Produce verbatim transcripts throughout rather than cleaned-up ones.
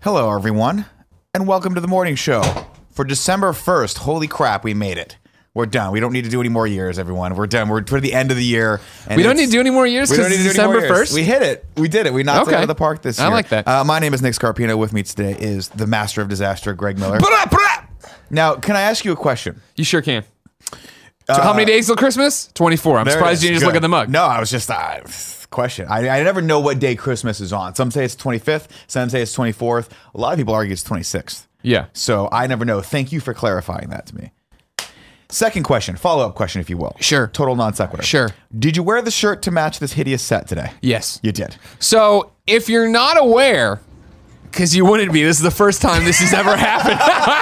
Hello, everyone, and welcome to the morning show for December first. Holy crap, we made it. We're done. We don't need to do any more years, everyone. We're done. We're toward the end of the year. And we don't need to do any more years because it's December first? We hit it. We did it. We knocked okay. it out of the park this year. I like that. Uh, my name is Nick Scarpino. With me today is the master of disaster, Greg Miller. Now, can I ask you a question? You sure can. So how many days till Christmas? twenty-four. I'm surprised you didn't just look at the mug. No, I was just... Uh, question. I, I never know what day Christmas is on. Some say it's twenty-fifth. Some say it's twenty-fourth. A lot of people argue it's twenty-sixth. Yeah. So I never know. Thank you for clarifying that to me. Second question, follow-up question, if you will. Sure. Total non sequitur. Sure. Did you wear the shirt to match this hideous set today? Yes. You did. So if you're not aware, because you wouldn't be, this is the first time this has ever happened.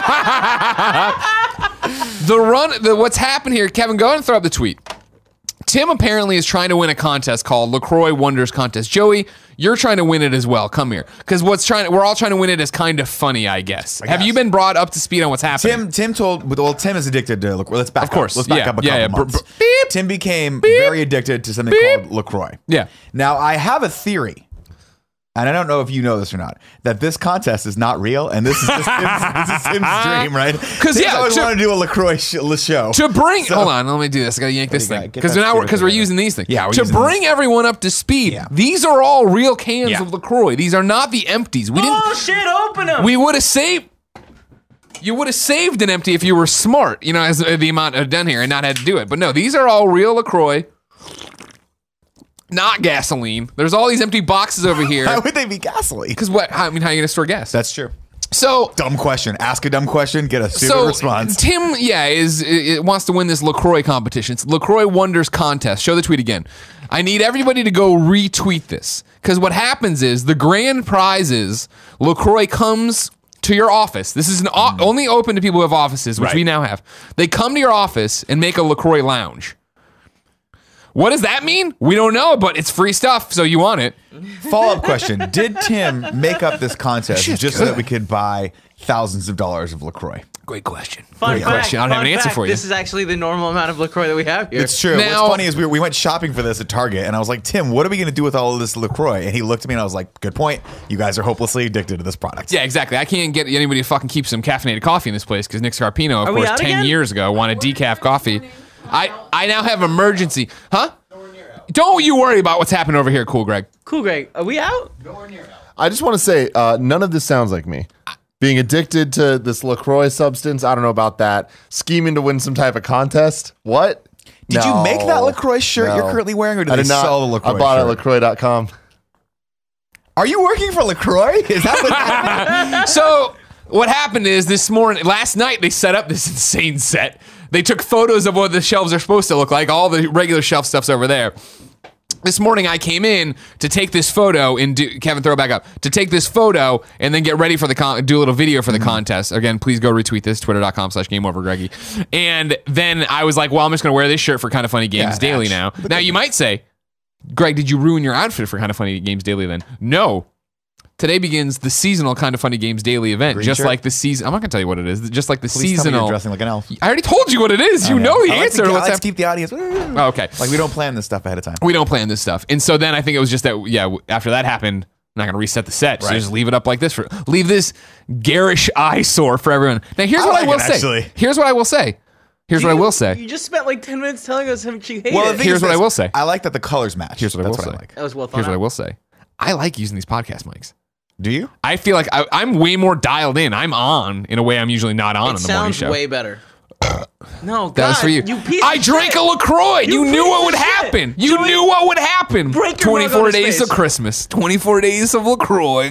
the run, the what's happened here, Kevin, go ahead and throw up the tweet. Tim apparently is trying to win a contest called LaCroix Wonders Contest. Joey, you're trying to win it as well. Come here. Because what's trying we're all trying to win it as kind of funny, I guess. I Have guess. you been brought up to speed on what's happening? Tim Tim told, well, Tim is addicted to LaCroix. Let's back of course. up. Let's back yeah, up a yeah, couple yeah. months. Beep. Tim became Beep. very addicted to something Beep. called LaCroix. Yeah. Now, I have a theory. And I don't know if you know this or not, that this contest is not real, and this is just Tim's, this is Tim's dream, right? Because yeah, I always to, want to do a LaCroix sh- show. To bring, so, hold on, let me do this. I gotta yank this thing because now we're because we're using these things. Yeah, we're to bring these. everyone up to speed. Yeah. These are all real cans yeah. of LaCroix. These are not the empties. We didn't. Oh shit! Open them. We would have saved. You would have saved an empty if you were smart, you know, as the amount of done here and not had to do it. But no, these are all real LaCroix. Not gasoline. There's all these empty boxes over here. Why would they be gasoline? Because what? I mean, how are you going to store gas? That's true. So dumb question. Ask a dumb question. Get a stupid so response. Tim, yeah, is it wants to win this LaCroix competition. It's LaCroix Wonders Contest. Show the tweet again. I need everybody to go retweet this because what happens is the grand prize is LaCroix comes to your office. This is an o- mm. only open to people who have offices, which right. we now have. They come to your office and make a LaCroix lounge. What does that mean? We don't know, but it's free stuff, so you want it. Follow-up question. Did Tim make up this contest Shit's just good. so that we could buy thousands of dollars of LaCroix? Great question. Fun Great fact, question. I don't have an answer fact, for you. This is actually the normal amount of LaCroix that we have here. It's true. Now, What's funny is we, we went shopping for this at Target, and I was like, Tim, what are we going to do with all of this LaCroix? And he looked at me, and I was like, good point. You guys are hopelessly addicted to this product. Yeah, exactly. I can't get anybody to fucking keep some caffeinated coffee in this place because Nick Scarpino, of are course, ten again? years ago wanted decaf coffee. I, I now have emergency. Huh? Don't you worry about what's happening over here, Cool Greg. Cool, Greg. Are we out? Nowhere near out. I just want to say, uh, none of this sounds like me. Being addicted to this LaCroix substance, I don't know about that. Scheming to win some type of contest. What? Did no. you make that LaCroix shirt no. you're currently wearing, or did I they did not, sell the LaCroix I bought shirt? it at LaCroix dot com. Are you working for LaCroix? Is that what happened? So what happened is this morning, last night, they set up this insane set. They took photos of what the shelves are supposed to look like. All the regular shelf stuff's over there. This morning I came in to take this photo and do, Kevin, throw it back up, to take this photo and then get ready for the con- do a little video for the mm-hmm. contest. Again, please go retweet this, twitter.com slash game over Greggy. And then I was like, well, I'm just going to wear this shirt for Kind of Funny Games yeah, Daily now. Now you might say, Greg, did you ruin your outfit for Kind of Funny Games Daily then? No. Today begins the seasonal Kind of Funny Games Daily event, Green just shirt? like the season. I'm not going to tell you what it is. Just like the Please seasonal. Tell me you're dressing like an elf. I already told you what it is. You okay. know the I like answer. To, Let's let's keep the audience. Oh, okay. Like we don't plan this stuff ahead of time. We don't plan this stuff. And so then I think it was just that, yeah, after that happened, I'm not going to reset the set. So right. just leave it up like this. for Leave this garish eyesore for everyone. Now, here's I what like I will it, say. Actually. Here's what I will say. Here's you, what I will say. You just spent like ten minutes telling us how much you hate well, it. Here's what this, I will say. I like that the colors match. Here's what That's I will what say. I like. That was well thought Here's out. what I will say. I like using these podcast mics. Do you? I feel like I, I'm way more dialed in. I'm on in a way I'm usually not on it in the morning sounds show. way better. No, God, that was for you. you piece I of drank shit. a LaCroix. You, You knew piece what of would shit. happen. You Joey, knew what would happen. break your mug twenty-four on his days face. of Christmas. twenty-four days of LaCroix.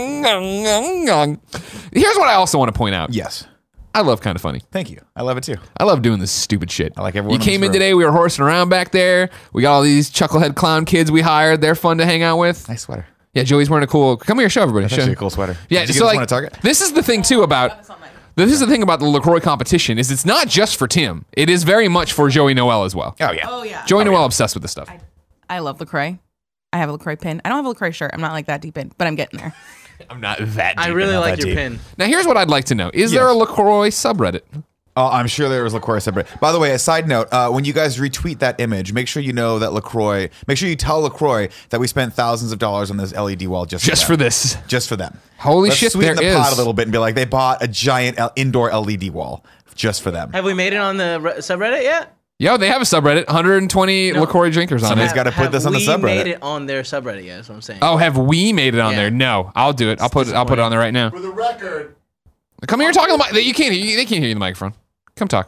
Here's what I also want to point out. Yes. I love Kind of Funny. Thank you. I love it too. I love doing this stupid shit. I like everyone You in came this in room. today. We were horsing around back there. We got all these chucklehead clown kids we hired. They're fun to hang out with. Nice sweater. Yeah, Joey's wearing a cool. Come here, show everybody. That's show. actually a cool sweater. Yeah, Did you so get this like one at Target? this is the thing too about. This is the thing about the LaCroix competition is it's not just for Tim. It is very much for Joey Noel as well. Oh yeah. Oh yeah. Joey Oh, Noel yeah. obsessed with this stuff. I, I love LaCroix. I have a LaCroix pin. I don't have a LaCroix shirt. I'm not like that deep in, but I'm getting there. I'm not that deep. I really not like that your deep. pin. Now here's what I'd like to know. Is Yes. there a LaCroix subreddit? Oh, I'm sure there was LaCroix separate. By the way, a side note, uh, when you guys retweet that image, make sure you know that LaCroix, make sure you tell LaCroix that we spent thousands of dollars on this L E D wall just, Just for, for them. this. Just for them. Holy Let's shit, sweeten there the pot is. a little bit and be like, they bought a giant L- indoor L E D wall just for them. Have we made it on the re- subreddit yet? Yo, they have a subreddit. one hundred twenty No. LaCroix drinkers on Somebody's it. got to put Have this on the we subreddit. made it on their subreddit yet? That's what I'm saying. Oh, have we made it on Yeah. there? No, I'll do it. I'll put it. I'll put it on there right now. For the record, Come here, talking to the mic. You can't. hear- They can't hear you in the microphone. Come talk.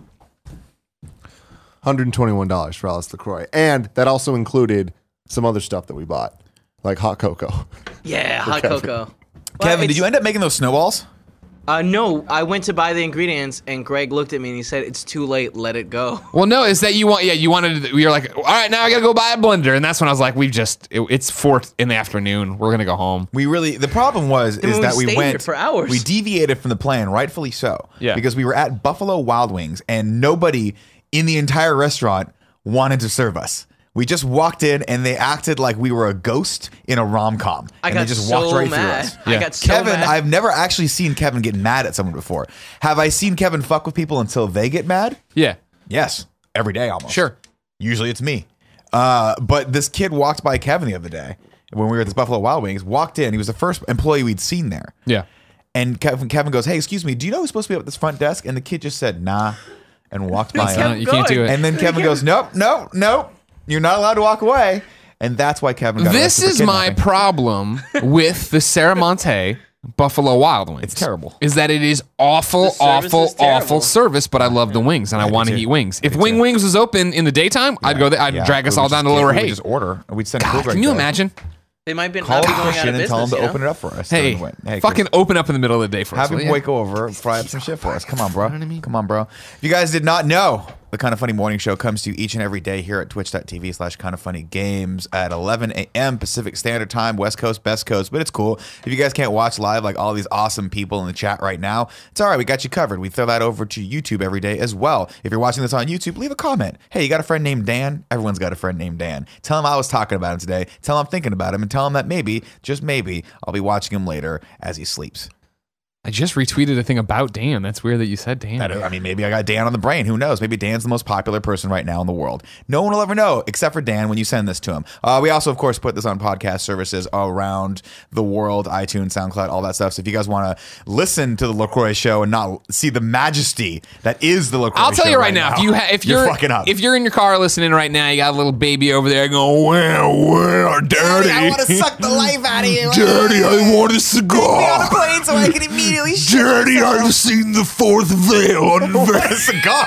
one hundred twenty-one dollars for Alice LaCroix. And that also included some other stuff that we bought, like hot cocoa. Yeah, hot Kevin. cocoa. Well, Kevin, did it's- you end up making those snowballs? Uh, no, I went to buy the ingredients, and Greg looked at me and he said, "It's too late. Let it go." Well, no, is that you want? Yeah, you wanted. You're like, all right, now I gotta go buy a blender, and that's when I was like, we've just. It, it's four in the afternoon. We're gonna go home. We really, the problem was, Then is we that we stayed went, here for hours. we deviated from the plan, rightfully so. Yeah. Because we were at Buffalo Wild Wings and nobody in the entire restaurant wanted to serve us. We just walked in and they acted like we were a ghost in a rom-com. I and got they just so walked right mad. through us. I Yeah. got so Kevin, mad. I've never actually seen Kevin get mad at someone before. Have I seen Kevin fuck with people until they get mad? Yeah, Yes. Every day almost. sure. Usually it's me. Uh, but this kid walked by Kevin the other day when we were at this Buffalo Wild Wings, walked in. He was the first employee we'd seen there. Yeah. And Kevin, Kevin goes, "Hey, excuse me, do you know who's supposed to be up at this front desk?" And the kid just said, "Nah," and walked by Uh, him. you can't do going. it. And then Kevin goes, "Nope, nope, nope. You're not allowed to walk away." And that's why Kevin got This arrested for is my kidnapping. problem with the Serramonte Buffalo Wild Wings. It's terrible. Is that it is awful, The service awful, is terrible. awful service, but I love the wings and I, do want to too. eat wings. I If do Wing too. Wings was open in the daytime, I'd go there. I'd Yeah, drag us we all would down just to Lower get- we would Hay. just order. We'd send God, food right can you there. imagine? They might be Call not be going out Christian of and tell him business. to you know? open it up for us. Hey, during the win- hey, fucking open up in the middle of the day for Have us. will him ya? wake over, fry up some shit for us. Come on, bro. Come on, bro. If you guys did not know, the Kind of Funny Morning Show comes to you each and every day here at twitch.tv slash kind of funny games at eleven a.m. Pacific Standard Time, West Coast, Best Coast. But it's cool. If you guys can't watch live like all these awesome people in the chat right now, it's all right. We got you covered. We throw that over to YouTube every day as well. If you're watching this on YouTube, leave a comment. Hey, you got a friend named Dan? Everyone's got a friend named Dan. Tell him I was talking about him today. Tell him I'm thinking about him and tell him that maybe, just maybe, I'll be watching him later as he sleeps. I just retweeted a thing about Dan. That's weird that you said Dan. I, don't- I mean, maybe I got Dan on the brain. Who knows? Maybe Dan's the most popular person right now in the world. No one will ever know except for Dan when you send this to him. Uh, we also, of course, put this on podcast services around the world, iTunes, SoundCloud, all that stuff. So if you guys want to listen to the LaCroix show and not see the majesty that is the LaCroix show, I'll tell you right, right now, if you ha- if you're you're, fucking up. if you're in your car listening right now, you got a little baby over there going, "Well, well, daddy, I want to suck the life out of you. daddy, I want a cigar. plane so I can immediately Daddy, I've seen the fourth veil on want a cigar.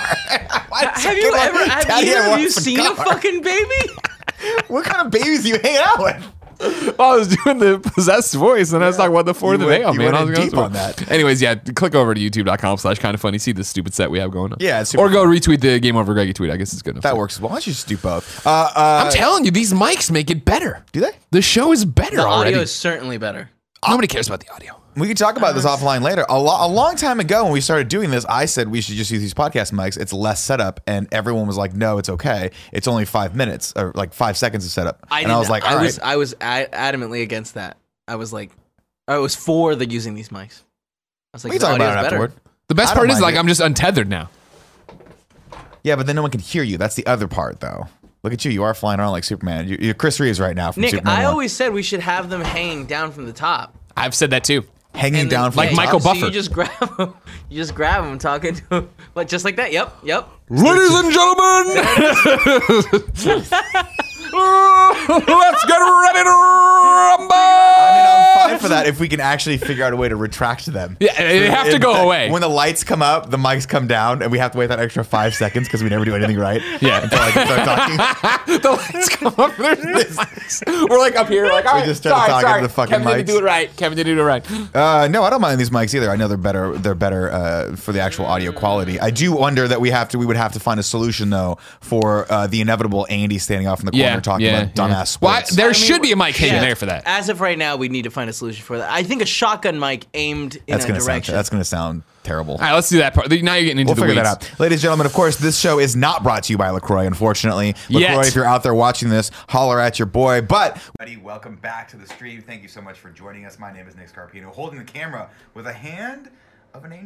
Have you ever? Have Daddy, either I of want you a seen a cigar. fucking baby? What kind of babies do you hang out with? I was doing the possessed voice, and I was talking about the fourth You went- veil, you man. went I in was going deep on that. Anyways, yeah, click over to youtube.com slash kind of funny. See the stupid set we have going on. Yeah, it's super or go retweet the Game Over Greggy tweet. I guess it's good enough. That works. Why don't you just do both? Uh, uh, I'm telling you, these mics make it better. do they? The show is better The already. audio is certainly better. Nobody cares about the audio. We can talk about this offline later. A, lo- a long time ago, when we started doing this, I said we should just use these podcast mics. It's less setup, and everyone was like, "No, it's okay. It's only five minutes or like five seconds of setup." I and did I was not- like, I "All right." was I was ad- adamantly against that. I was like, I was for the using these mics. I was like, we can the talk about audio's it better. afterward. The best I don't part is mind like it. I'm just untethered now. Yeah, but then no one can hear you. That's the other part, though. Look at you. You are flying around like Superman. You- You're Chris Reeves right now from Nick, Superman I one. always said we should have them hang down from the top. I've said that too. hanging And then- down from Like the yeah, Michael top. so Buffer. you just grab them. You just grab them, talking to them, like just like that. Yep, yep. Ladies and gentlemen, let's get ready to rumble. I mean, I'm fine for that if we can actually figure out a way to retract them. Yeah, they have to It- go that- away. When the lights come up, the mics come down, and we have to wait that extra five seconds because we never do anything right. Yeah. Until I can start talking. The lights come up. There's no mics. We're like up here, like, all right, just started sorry, talking sorry. to the fucking Kevin didn't mics. do it right. Kevin didn't do it right. Uh, no, I don't mind these mics either. I know they're better. They're better uh, for the actual audio quality. I do wonder that we have to. We would have to find a solution though for uh, the inevitable Andy standing off in the corner Yeah, talking yeah, about dumbass yeah. sports. Well, I- there I mean, should be a mic hanging yeah. there for that. As of right now, we need to find a solution for that. I think a shotgun mic aimed in that's a gonna sound. direction. That's gonna sound terrible. All right, let's do that part. Now you're getting into We'll the figure weeds. that out. Ladies and gentlemen, of course, this show is not brought to you by LaCroix, unfortunately. LaCroix, Yet. if you're out there watching this, holler at your boy. But, buddy, welcome back to the stream. Thank you so much for joining us. My name is Nick Scarpino, holding the camera with a hand of an angel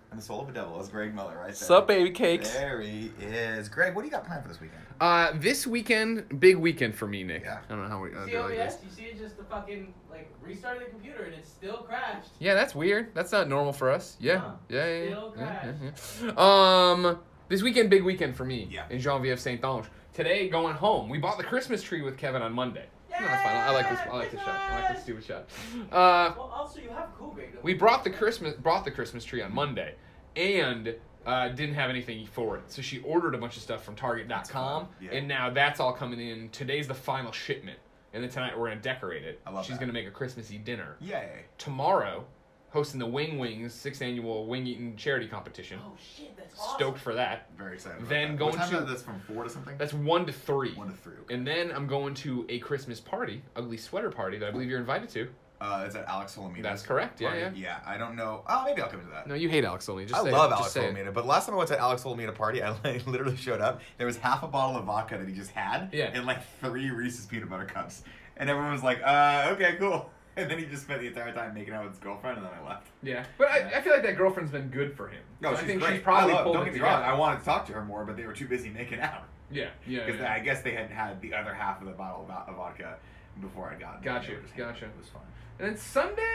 And the soul of a devil is Greg Miller, right there. Sup, baby cakes? There he is. Greg, what do you got planned for this weekend? Uh, this weekend, big weekend for me, Nick. Yeah. I don't know how we uh, See do it O B like S? this. You see it just the fucking like restarted the computer and it still crashed. Yeah, that's weird. That's not normal for us. Yeah, Huh. yeah, yeah, yeah. Still yeah, yeah, yeah. Um, this weekend, big weekend for me. Yeah. In Genevieve Saint Ange. Today, going home. We bought the Christmas tree with Kevin on Monday. No, that's fine. I like this. I like this shot. I like this stupid shot. Uh, Well, also you have cool Greg. we brought the Christmas brought the Christmas tree on Monday, and uh, didn't have anything for it. So she ordered a bunch of stuff from Target dot com, fun. Yeah. and now that's all coming in. Today's the final shipment, and then tonight we're gonna decorate it. I love She's that. gonna make a Christmassy dinner. Yay. Tomorrow, hosting the Wing Wings sixth annual wing eating charity competition. Oh shit, that's awesome. Stoked for that. Very excited about Then that. going what time to- is this from four to something? That's one to three. One to three, okay. And then I'm going to a Christmas party, ugly sweater party that I believe you're invited to. Uh, it's at Alex Solomita's That's correct, yeah, party. yeah. Yeah, I don't know. Oh, maybe I'll come to that. No, you hate Alex Solomita. Just I say love it. Alex Just say it. Solomita, but last time I went to an Alex Solomita party, I like, literally showed up. There was half a bottle of vodka that he just had, Yeah. and like three Reese's peanut butter cups, and everyone was like, "Uh, okay, cool." And then he just spent the entire time making out with his girlfriend, and then I left. Yeah, but I, I feel like that girlfriend's been good for him. No, So she's I think great. she's probably I love, pulled don't it get me wrong. together. I wanted to talk to her more, but they were too busy making out. Yeah, yeah, Because yeah. I guess they had had the other half of the bottle of vo- of vodka before I got. Gotcha, They were just hanging out. gotcha. It was fun. And then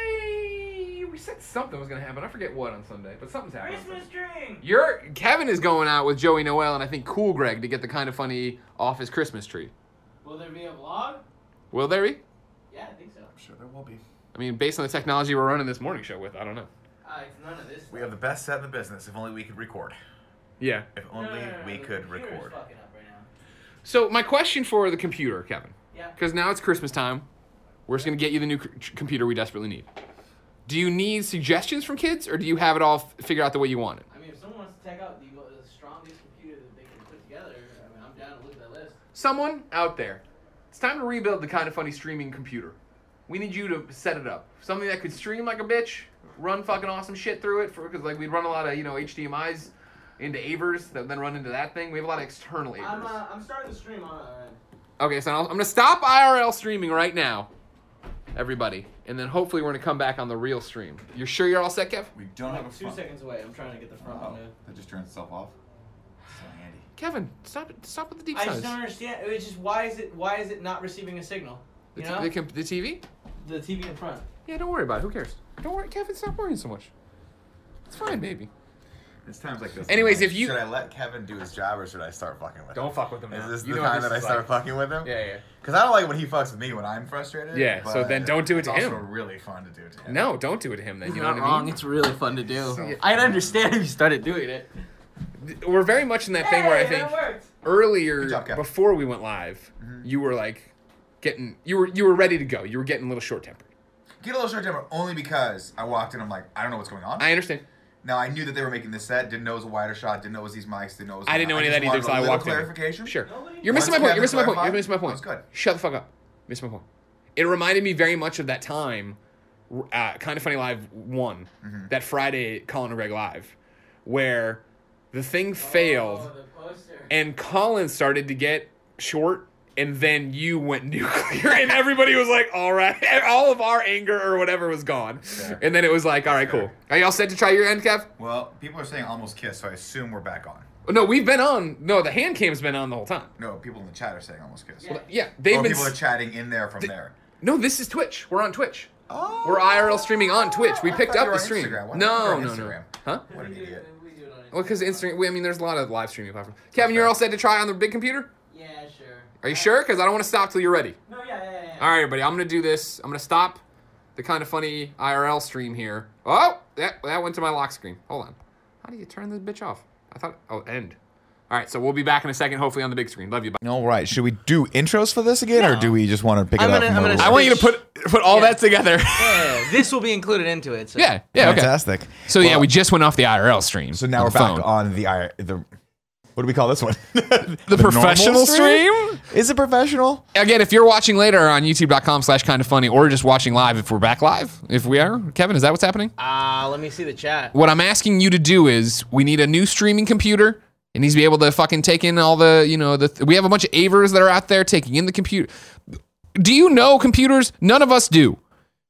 Sunday, we said something was gonna happen. I forget what on Sunday, but something's happening. on Christmas Sunday. tree. You're Kevin is going out with Joey Noel and I think Cool Greg to get the kind of funny off his Christmas tree. Will there be a vlog? Will there be? Yeah, I think so. I'm sure there will be. I mean, based on the technology we're running this morning show with, I don't know. Uh, it's none of this. We have the best set in the business. If only we could record. Yeah. If No, only no, no, no, we the could computer's record. fucking up right now. So my question for the computer, Kevin, Yeah. because now it's Christmas time, we're just gonna get you the new c- computer we desperately need. Do you need suggestions from kids, or do you have it all f- figured out the way you want it? I mean, if someone wants to check out the, the strongest computer that they can put together, I mean, I'm down to look at that list. Someone out there, it's time to rebuild the kind of funny streaming computer. We need you to set it up. Something that could stream like a bitch, run fucking awesome shit through it, for because like we'd run a lot of you know H D M Is into Avers that then run into that thing. We have a lot of external Avers. I'm, uh, I'm starting the stream on our end. Okay, so I'll, I'm gonna stop I R L streaming right now, everybody, and then hopefully we're gonna come back on the real stream. You're sure you're all set, Kev? We don't have a Like two front. seconds away. I'm trying to get the front Oh, one. to- that just turns itself off. So handy. Kevin, stop it! Stop with the deep I size. just don't understand. It's just why is it why is it not receiving a signal? The, You t- know, the, comp- the T V? the T V in front. Yeah, don't worry about it. Who cares? Don't worry, Kevin. Stop worrying so much. It's fine, baby. It's times like this. Anyways, I'm like, if you- should I let Kevin do his job or should I start fucking with him? Don't fuck with him Is now. this You the know what time this that I is start like. fucking with him? Yeah, yeah. Because I don't like when he fucks with me when I'm frustrated. Yeah, so but then don't do it it's to also him. really fun to do it to him. No, don't do it to him then. You're You know not what I wrong. mean? It's really fun to do. So I'd understand if you started doing it. We're very much in that thing where I Hey, think that worked. earlier, Good job, Kev. before we went live, you were like getting, you were you were ready to go. You were getting a little short tempered. Get a little short temper only because I walked in. I'm like, I don't know what's going on. I understand. now I knew that they were making this set. Didn't know it was a wider shot. Didn't know it was these mics. Didn't know it was. I didn't know any of just that either, wanted so a I little walked in. clarification. Sure. Nobody- You're missing my Once point. You're missing my point. clarified, You're missing my point. that was good. Shut the fuck up. Missing my point. It reminded me very much of that time, uh, Kind of Funny Live one, Mm-hmm. that Friday Colin and Greg Live, where the thing failed Oh, the poster. and Colin started to get short. And then you went nuclear, and everybody was like, "All right," all of our anger or whatever was gone. Fair. And then it was like, "All right, cool." Are y'all set to try your end, Kev? Well, people are saying almost kissed, so I assume we're back on. No, we've been on. No, the hand cam's been on the whole time. No, people in the chat are saying almost kissed. Yeah. Yeah, they've Oh, been. people are s- chatting in there from there. No, this is Twitch. We're on Twitch. Oh, We're I R L streaming on Twitch. We I picked thought up you were the on stream. Instagram. Why No, not no, on no. Instagram? Huh? What an We do, idiot. we do it on Well, Instagram. because Instagram. we- I mean, there's a lot of live streaming platforms. Kevin, you're all set to try on the big computer? Yeah, sure. Are you sure? Because I don't want to stop till you're ready. No, yeah, yeah, yeah. All right, everybody. I'm gonna do this. I'm gonna stop the Kind of Funny I R L stream here. Oh, that that went to my lock screen. Hold on. How do you turn this bitch off? I thought. Oh, end. All right, so we'll be back in a second, hopefully on the big screen. Love you. Bye. All right. Should we do intros for this again, or do we just want to pick I'm it up? gonna- from I'm where gonna we I were? want you to put put all Yeah. that together. Yeah, this will be included into it. So. yeah, yeah, okay. Fantastic. So yeah, Well, we just went off the I R L stream. So now on we're the back phone. on the I the. What do we call this one? the, normal professional stream? Is it professional? Again, if you're watching later on youtube.com slash kind of funny, or just watching live if we're back live, if we are, Kevin, is that what's happening? Uh, let me see the chat. What I'm asking you to do is we need a new streaming computer. It needs to be able to fucking take in all the, you know, the. Th- we have a bunch of Avers that are out there taking in the computer. Do you know computers? None of us do.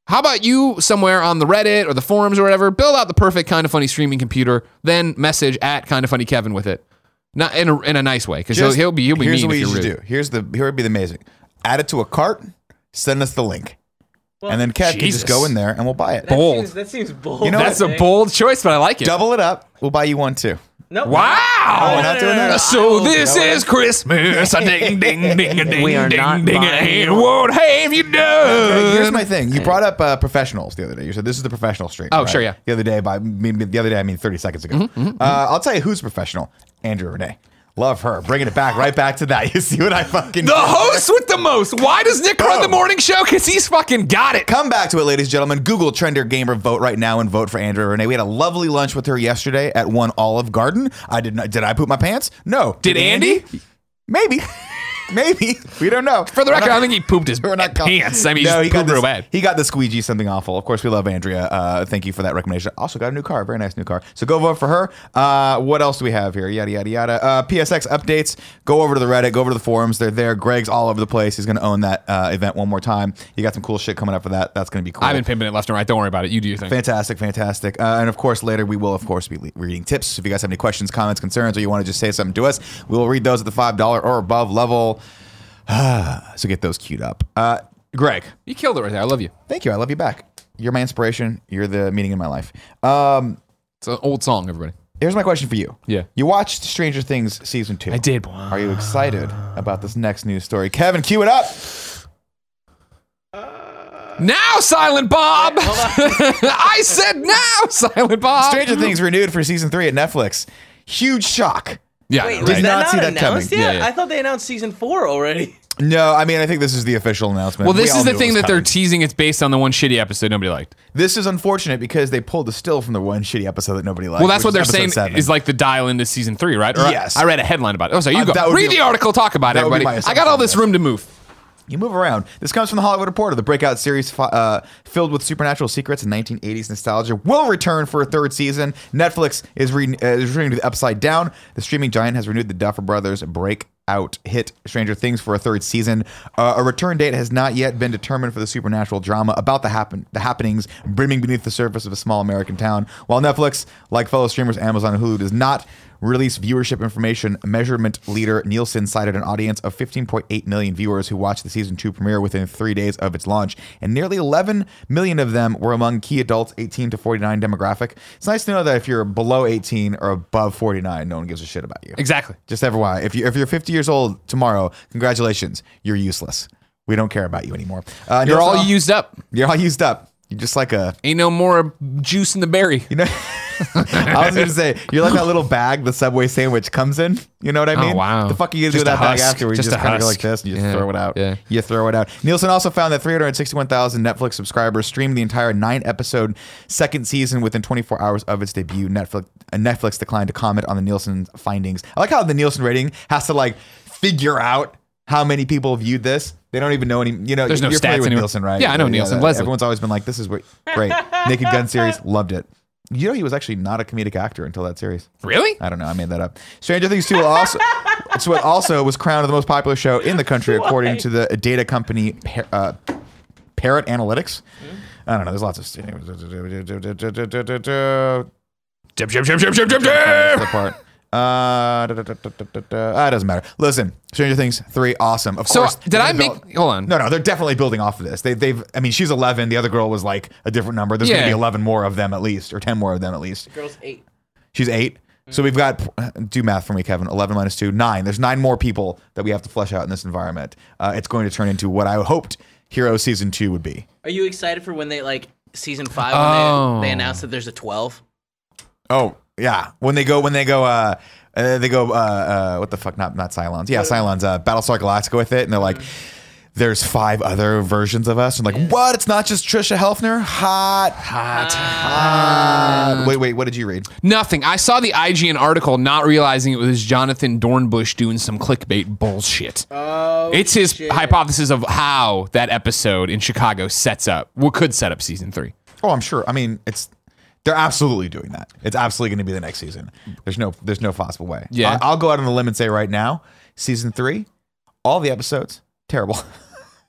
How about you somewhere on the Reddit or the forums or whatever, build out the perfect Kind of Funny streaming computer, then message at Kind of Funny Kevin with it. Not in a, in a nice way, because he'll, Just- he'll be he'll be here's mean what if you you're should rude. do. Here's the here would be the amazing. Add it to a cart. Send us the link, and then Kev can Jesus. just go in there and we'll buy it. That Bold. Seems, that seems bold. You know That's a Okay. bold choice, but I like it. Double it up. We'll buy you one too. No. Wow. Oh, we're not doing that? So this No, is Christmas. A ding, ding, ding, a ding, We are ding, not ding, buying and what have you Greg, done? here's my thing. You brought up uh, professionals the other day. You said this is the professional stream. Oh, right? sure, yeah. The other day, by I mean, the other day, I mean thirty seconds ago. uh, I'll tell you who's professional. Andrew Renee. Love her. Bringing it back right back to that. You see what I fucking The did? host with the most. Why does Nick run the Bro. morning show? Because he's fucking got it. Come back to it, ladies and gentlemen. Google Trender Gamer vote right now and vote for Andrea Renee. We had a lovely lunch with her yesterday at One Olive Garden. I did not. Did I poop my pants? No. Did Andy? Maybe. Maybe. We don't know. For the record, I don't think he pooped his We're not pants. I mean, no, he he just got pooped this, real bad. He got the squeegee something awful. Of course, we love Andrea. Uh, thank you for that recommendation. Also got a new car, very nice new car. So go vote for her. Uh, what else do we have here? Yada yada yada. Uh, P S X updates. Go over to the Reddit. Go over to the forums. They're there. Greg's all over the place. He's going to own that uh, event one more time. You got some cool shit coming up for that. That's going to be cool. I've been pimping it left and right. Don't worry about it. You do your thing. Fantastic, fantastic. Uh, and of course, later we will, of course, be le- reading tips. So if you guys have any questions, comments, concerns, or you want to just say something to us, we will read those at the five dollars or above level. So get those queued up. Uh, Greg, You killed it right there. I love you. thank you. I love you back. You're my inspiration. You're the meaning in my life. Um, It's an old song, everybody. here's my question for you. Yeah. You watched Stranger Things season two. I did. Are you excited about this next news story? Kevin, cue it up. Now, Silent Bob. I said now, Silent Bob. Stranger Things renewed for season three at Netflix. Huge shock. Yeah. Wait, I was know, Did right? that not not, see that announced coming. yet? Yeah, yeah. I thought they announced season four already. No, I mean, I think this is the official announcement. Well, We this all is the knew it thing was that they're coming. teasing. It's based on the one shitty episode nobody liked. This is unfortunate because they pulled the still from the one shitty episode that nobody liked. Well, that's which what they're is episode saying seven. is like the dial into season three, right? Or I- Yes. I read a headline about it. Oh, sorry, you Uh, go. that would Read be- the article. Talk about it, that would be everybody. my I got all this assumption, room to move. You move around. This comes from the Hollywood Reporter. The breakout series fi- uh, filled with supernatural secrets and nineteen eighties nostalgia will return for a third season. Netflix is, re- uh, is returning to the Upside Down. The streaming giant has renewed the Duffer Brothers breakout hit Stranger Things for a third season. Uh, a return date has not yet been determined for the supernatural drama about the happen the happenings brimming beneath the surface of a small American town. While Netflix, like fellow streamers Amazon and Hulu, does not release viewership information, measurement leader Nielsen cited an audience of fifteen point eight million viewers who watched the season two premiere within three days of its launch, and nearly eleven million of them were among key adults eighteen to forty-nine demographic. It's nice to know that if you're below eighteen or above forty-nine, no one gives a shit about you. Exactly. Just F Y I, if you if you're fifty years old tomorrow, congratulations, you're useless. We don't care about you anymore. Uh, You're Nielsen- all used up. You're all used up. You're just like a Ain't no more juice in the berry. you know. I was going to say, you're like that little bag the Subway sandwich comes in. You know what I mean? Oh, wow. The fuck are you going to do Just with a that bag husk. after? We Just just, a kind of go husk. like this and you just Yeah. throw it out. Yeah. You throw it out. Nielsen also found that three hundred sixty-one thousand Netflix subscribers streamed the entire nine episode second season within twenty-four hours of its debut. Netflix, uh, Netflix declined to comment on the Nielsen findings. I like how the Nielsen rating has to like figure out how many people viewed this. They don't even know any. You know, There's no you're familiar stats with anywhere. Nielsen, right? Yeah, I know Nielsen. that- Leslie. Everyone's always been like, "This is what great." Naked Gun series, loved it. You know, he was actually not a comedic actor until that series. Really? I don't know. I made that up. Stranger Things two will also, it's what also was crowned the most popular show in the country according to the data company Par- uh, Parrot Analytics. I don't know. There's lots of Jump, jump, jump, jump, jump, jump, the jump. part. Uh, da, da, da, da, da, da. Ah, it doesn't matter. Listen, Stranger Things three, awesome. Of So, course. did they're I gonna make- build- hold on. No, no, they're definitely building off of this. They, they've. I mean, she's eleven. The other girl was like a different number. There's Yeah. gonna be eleven more of them at least, or ten more of them at least. Girls eight. She's eight. So we've got, do math for me, Kevin. eleven minus two, nine. There's nine more people that we have to flesh out in this environment. Uh, it's going to turn into what I hoped Heroes season two would be. Are you excited for when they like season five Oh. when they, they announce that there's a twelve? Oh yeah, when they go, when they go, uh, uh they go, uh, uh, what the fuck? Not not Cylons. Yeah, Cylons. Uh, Battlestar Galactica with it, and they're like, there's five other versions of us. And like, what? It's not just Trisha Helfner. Hot, hot, hot. Wait, wait. What did you read? Nothing. I saw the I G N article, not realizing it was Jonathan Dornbush doing some clickbait bullshit. Oh, It's his shit. hypothesis of how that episode in Chicago sets up, what could set up season three. Oh, I'm sure. I mean, it's they're absolutely doing that. It's absolutely going to be the next season. There's no there's no possible way. Yeah. I, I'll go out on the limb and say right now, season three, all the episodes terrible.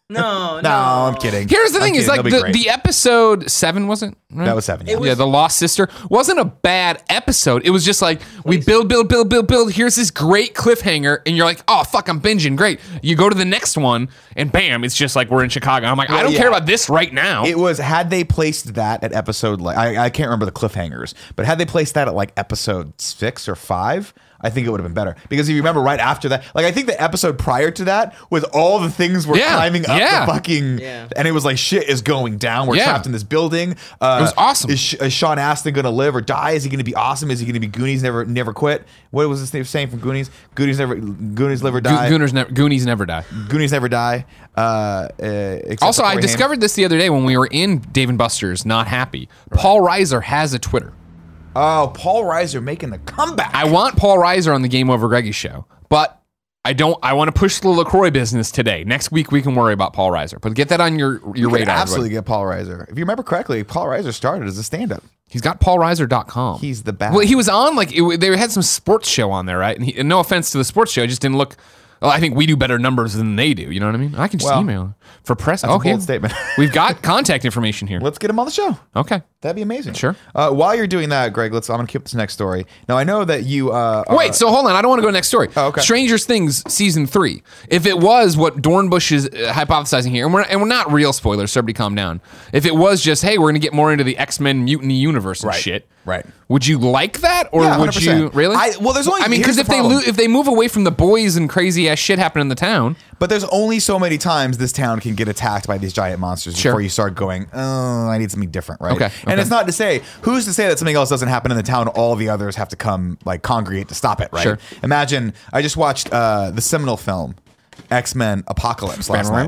No, no. No, I'm kidding. Here's the I'm thing: is kidding. like It'll be the, great. the episode seven wasn't right? That was seven. Yeah. yeah, the Lost Sister wasn't a bad episode. It was just like we build, build, build, build, build. Here's this great cliffhanger, and you're like, oh fuck, I'm binging. Great. You go to the next one, and bam, it's just like we're in Chicago. I'm like, I don't yeah. care about this right now. It was had they placed that at episode like I, I can't remember the cliffhangers, but had they placed that at like episode six or five, I think it would have been better. Because if you remember right after that, like I think the episode prior to that was all the things were Yeah, climbing up yeah. the fucking Yeah. and it was like shit is going down. We're Yeah. trapped in this building. Uh, It was awesome. Is, Sh- is Sean Astin going to live or die? Is he going to be awesome? Is he going to be Goonies never never quit? What was this saying from Goonies? Goonies never Goonies live or Go- die. Gooners never, Goonies never die. Goonies never die. Uh, uh, except Also, for I Corey Haim. discovered this the other day when we were in Dave and Buster's. Not happy. Paul Reiser has a Twitter. Oh, Paul Reiser making the comeback. I want Paul Reiser on the Game Over Greggy show, but I don't. I want to push the LaCroix business today. Next week we can worry about Paul Reiser, but get that on your your You could radar. absolutely everybody. get Paul Reiser. If you remember correctly, Paul Reiser started as a stand-up. He's got paul reiser dot com. He's the best. Well, he was on like it, they had some sports show on there, right? And, he, and no offense to the sports show, it just didn't look. Well, I think we do better numbers than they do. You know what I mean? I can just Well, email for press. That's okay, a bold statement. we've got contact information here. Let's get him on the show. Okay. That'd be amazing. Sure. Uh, while you're doing that, Greg, let's. I'm gonna keep this next story. Now I know that you. Uh, are- Wait, so hold on. I don't want to go to the next story. Oh, okay. Stranger Things season three. If it was what Dornbush is uh, hypothesizing here, and we're and we're not real spoilers, so everybody calm down. If it was just, hey, we're going to get more into the X-Men mutiny universe and Right, shit, right. Would you like that, or Yeah, would one hundred you percent. really? I- well, there's only- I mean, here's because the if they problem. lo- if they move away from the boys and crazy ass shit happening in the town, But there's only so many times this town can get attacked by these giant monsters Sure. before you start going, oh, I need something different, right? Okay, And okay. it's not to say, who's to say that something else doesn't happen in the town, all the others have to come, like, congregate to stop it, right? Sure. Imagine, I just watched uh, the seminal film, X-Men Apocalypse, last night.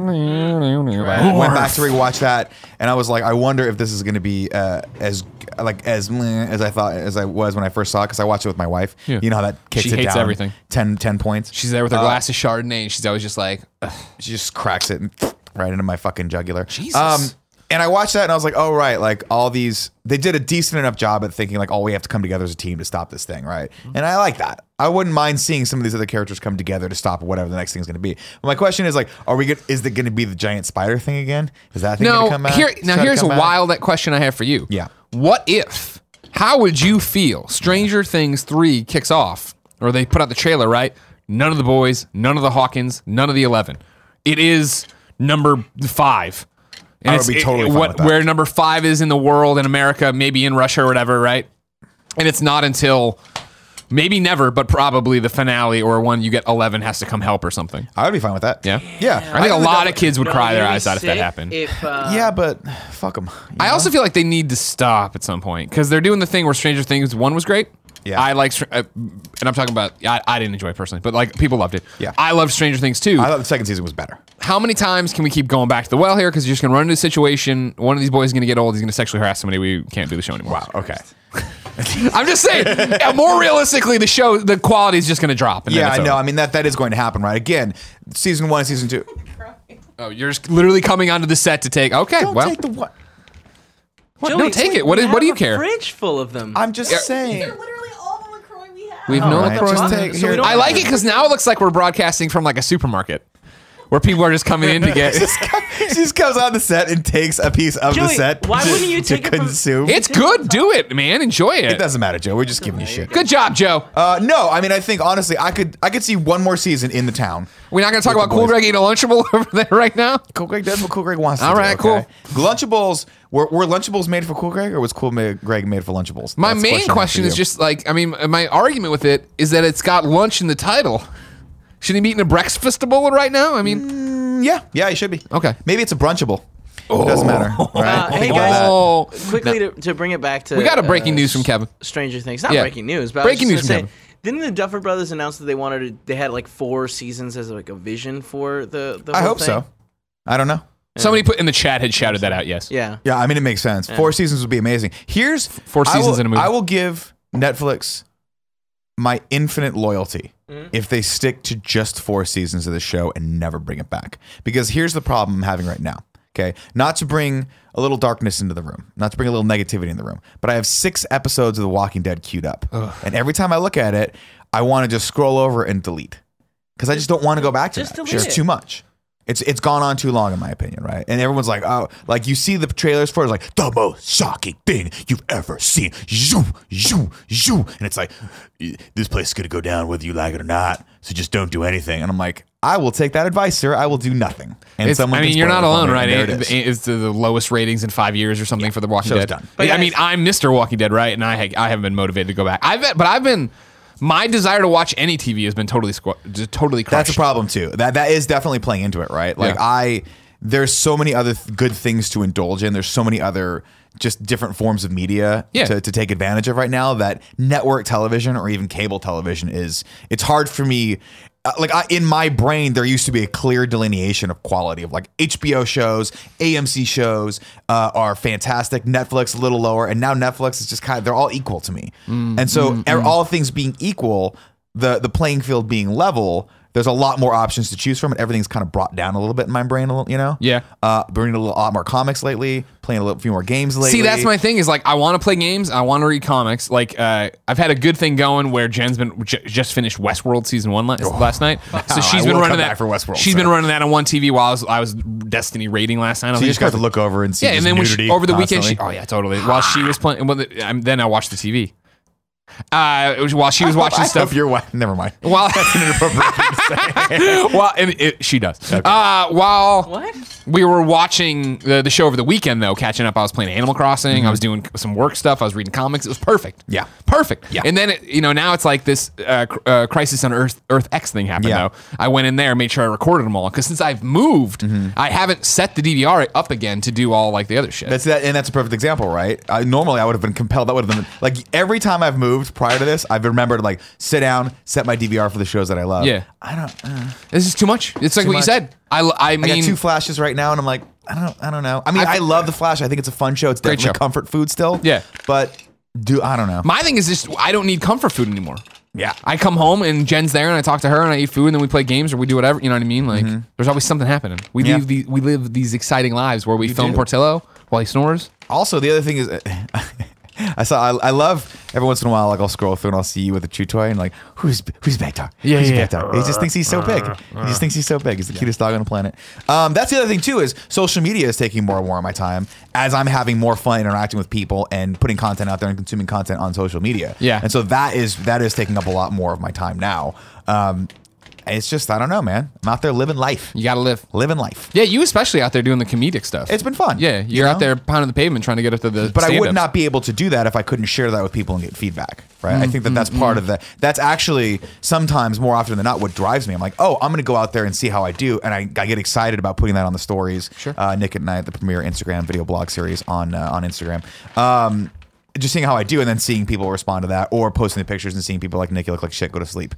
I went back to rewatch that, and I was like, I wonder if this is going to be uh, as like as meh as I thought as I was when I first saw it, because I watched it with my wife. Yeah. You know how that kicks She it hates down everything. ten, ten points. she's there with her Uh, glass of Chardonnay, and she's always just like, ugh. She just cracks it and right into my fucking jugular. Um, Jesus. and I watched that and I was like, oh, right. Like all these, they did a decent enough job at thinking like, oh, we have to come together as a team to stop this thing, right? And I like that. I wouldn't mind seeing some of these other characters come together to stop whatever the next thing is going to be. But my question is like, are we good? Is it going to be the giant spider thing again? Is that thing going No, to come back? here Is now that here's a come back? wild that question I have for you. Yeah. What if? How would you feel? Stranger Things three kicks off, or they put out the trailer, right? None of the boys, none of the Hawkins, none of the eleven. It is number five. And I would it's- be it- totally it- fine what, with that. where number five is in the world, in America, maybe in Russia or whatever, right? And it's not until maybe never, but probably the finale or one you get eleven has to come help or something. I would be fine with that. Yeah? Yeah. I think a lot that- of kids would No, cry their you'd be eyes out if that sick happened. If, uh, Yeah, but fuck them. I also feel like they need to stop at some point because they're doing the thing where Stranger Things one was great. Yeah. I like, Str- uh, and I'm talking about. I, I didn't enjoy it personally, but like people loved it. Yeah. I loved Stranger Things too. I thought the second season was better. How many times can we keep going back to the well here? Because you're just gonna run into a situation. One of these boys is gonna get old. He's gonna sexually harass somebody. We can't do the show anymore. Wow. Okay. I'm just saying. uh, more realistically, the show, the quality is just gonna drop. And then Yeah, it's I know. over. I mean, that that is going to happen, right? Again, season one and season two. Oh, you're just literally coming onto the set to take. Okay, Don't well, take the what? what? Joey, no, take we- it. What, we is, what do you have a care? Fridge full of them. I'm just saying. Literally all the LaCroix we have. We have All no right, LaCroix. just take- So we here- don't- I like it because now it looks like we're broadcasting from like a supermarket where people are just coming in to get. She just comes on the set and takes a piece of the Joey, set why to, wouldn't you to take it from- consume. It's good. Do it, man. Enjoy it. It doesn't matter, Joe. We're just giving you shit. Good job, Joe. Uh, no, I mean, I think honestly, I could, I could see one more season in the town. We're not going to talk with about the Cool boys. Greg eating a Lunchable over there right now. Cool Greg does what Cool Greg wants. All to right, do, okay? Lunchables were, were Lunchables made for Cool Greg, or was Cool Ma- Greg made for Lunchables? My That's the main I have question for is you. just like, I mean, my argument with it is that it's got lunch in the title. Should he be eating a breakfastable right now? I mean, yeah, yeah, he should be. Okay. maybe it's a brunchable. It doesn't matter. Right? Uh, hey, Think about guys. that. oh, Quickly no. to, to bring it back to We got a breaking uh, news from Kevin. Stranger Things. Not Yeah. breaking news, but Breaking I news was from just gonna say, didn't the Duffer Brothers announce that they wanted to? They had like four seasons as like a vision for the. the I whole hope thing? so. I don't know. Somebody put in the chat had shouted that out. Yes. Yeah. Yeah, I mean, it makes sense. Four seasons would be amazing. Here's Four I seasons will- in a movie. I will give Netflix my infinite loyalty Mm-hmm. if they stick to just four seasons of the show and never bring it back. Because here's the problem I'm having right now. Okay, not to bring a little darkness into the room, not to bring a little negativity in the room, but I have six episodes of The Walking Dead queued up, and every time I look at it, I want to just scroll over and delete because I just don't want to go back to Just that. delete It's it. too much. It's it's gone on too long, in my opinion, right? And everyone's like, oh, like you see the trailers for it, it's like the most shocking thing you've ever seen. Zoom, zoom, zoom. And it's like, this place is gonna go down whether you like it or not. So just don't do anything. And I'm like, I will take that advice, sir. I will do nothing. And It's, someone I can mean, you're spoil not it for alone, me, right? and there It, it is. it's the, the lowest ratings in five years or something for The Walking show's Dead. done. But But I mean, I'm Mister Walking Dead, right? And I I haven't been motivated to go back. I've been, but I've been. My desire to watch any T V has been totally squ- just totally crushed. That's a problem too. That that is definitely playing into it, right? Like Yeah. I, there's so many other th- good things to indulge in. There's so many other just different forms of media Yeah. to, to take advantage of right now that network television or even cable television is. It's hard for me. Uh, like I, in my brain, there used to be a clear delineation of quality of like H B O shows, A M C shows uh, are fantastic. Netflix a little lower, and now Netflix is just kind of they're all equal to me. and so er- all things being equal, the the playing field being level, there's a lot more options to choose from, and everything's kind of brought down a little bit in my brain, a little, you know. Yeah. Uh, bringing a little, lot more comics lately, playing a little few more games lately. See, that's my thing. Is like I want to play games. I want to read comics. Like uh, I've had a good thing going where Jen's been j- just finished Westworld season one last, last night. So she's I been will running come that back for Westworld, She's so. been running that on one T V while I was I was Destiny raiding last night. I was So you like, just got to perfect. look over and see Yeah, and just then when nudity she, over the weekend, constantly. she, oh yeah, totally. While she was playing, well, the, um, then I watched the T V. Uh, it was while she was watching I stuff. hope your wife. Never mind. While That's an inappropriate thing to say. well, and it, she does. Uh, while What? we were watching the, the show over the weekend, though, catching up, I was playing Animal Crossing. I was doing some work stuff. I was reading comics. It was perfect. Yeah. perfect. Yeah. And then it, you know now it's like this uh, cr- uh, Crisis on Earth Earth X thing happened. Yeah. Though I went in there, made sure I recorded them all because since I've moved, I haven't set the D V R up again to do all like the other shit. That's that, and that's a perfect example, right? I, normally, I would have been compelled. That would have been like every time I've moved prior to this, I've remembered like sit down, set my D V R for the shows that I love. Yeah. I don't. Uh, This is too much. It's like Too what you much. said. I, I I mean, got two Flashes right now, and I'm like, I don't. I don't know. I mean, I- I, love the Flash. I think it's a fun show. It's Great definitely show. comfort food still. Yeah. but do I don't know. my thing is just I don't need comfort food anymore. Yeah. I come home and Jen's there and I talk to her and I eat food and then we play games or we do whatever. You know what I mean? Like there's always something happening. We Mm-hmm. Yeah. live the, we live these exciting lives where we film do. Portillo while he snores. Also, the other thing is, I saw. I, I love every once in a while, like I'll scroll through and I'll see you with a chew toy and like, who's who's big dog? Yeah, who's yeah. big dog? He just thinks he's so big. He just thinks he's so big. He's the cutest dog on the planet. Um, that's the other thing too is social media is taking more and more of my time as I'm having more fun interacting with people and putting content out there and consuming content on social media. Yeah. and so that is that is taking up a lot more of my time now. Um, it's just I don't know, man. I'm out there living life, You gotta live. living life. Yeah, you especially out there doing the comedic stuff. It's been fun. Yeah, you you're know? out there pounding the pavement trying to get up to the. But I would stand-ups. not be able to do that if I couldn't share that with people and get feedback, right? I think that Mm-hmm, that's part of the. That's actually sometimes more often than not what drives me. I'm like, oh, I'm going to go out there and see how I do, and I, I get excited about putting that on the stories. Sure. Uh, Nick at Night, the premier Instagram video blog series on uh, on Instagram. Um, just seeing how I do, and then seeing people respond to that, or posting the pictures and seeing people like Nick, you look like shit, go to sleep.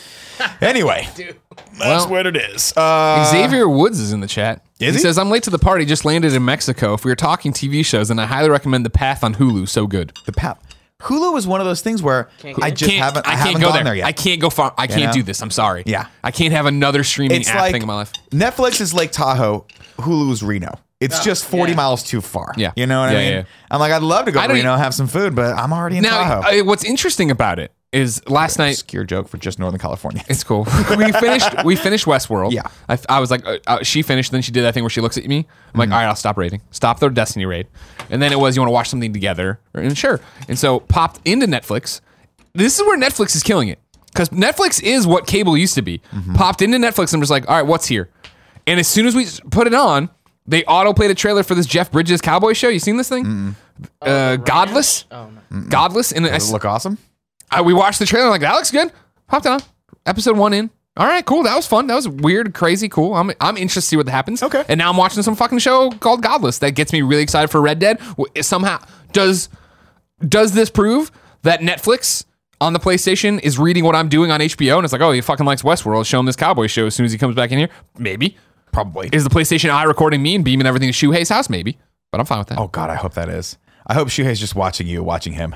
Anyway, that's Well, what it is. Uh, Xavier Woods is in the chat. Is he he? says, I'm late to the party, just landed in Mexico. If we were talking T V shows, then I highly recommend The Path on Hulu. So good. the pap. Hulu is one of those things where I just Can't- haven't. I, I haven't can't go gone there. there yet. I can't go far. I can't know? do this. I'm sorry. Yeah. I can't have another streaming It's app like thing in my life. Netflix is Lake Tahoe, Hulu's Reno. It's just forty yeah. miles too far. Yeah. You know what Yeah, I mean? yeah. I'm like, I'd love to go I to don't Reno, e- have some food, but I'm already in Now, Tahoe. uh, what's interesting about it is last night. Obscure joke for just Northern California. It's cool. we finished. We finished Westworld. Yeah. I, I was like, uh, uh, she finished. Then she did that thing where she looks at me. I'm Mm-hmm. like, all right, I'll stop raiding. Stop the Destiny raid. And then it was, you want to watch something together? And sure. And so popped into Netflix. This is where Netflix is killing it because Netflix is what cable used to be. Mm-hmm. Popped into Netflix and was like, all right, what's here? And as soon as we put it on, they auto played a trailer for this Jeff Bridges cowboy show. You seen this thing? Uh, Godless. Oh no. Godless. And I, Does it look awesome? I, we watched the trailer. Like that looks good. Popped on episode one in. All right, cool. That was fun. That was weird, crazy, cool. I'm I'm interested to see what happens. Okay. And now I'm watching some fucking show called Godless that gets me really excited for Red Dead. W- Somehow does does this prove that Netflix on the PlayStation is reading what I'm doing on H B O and it's like, oh, he fucking likes Westworld. Show him this cowboy show as soon as he comes back in here. Maybe. Probably. Is the PlayStation Eye recording me and beaming everything to Shuhei's house? Maybe. But I'm fine with that. Oh God, I hope that is. I hope Shuhei's just watching you, watching him.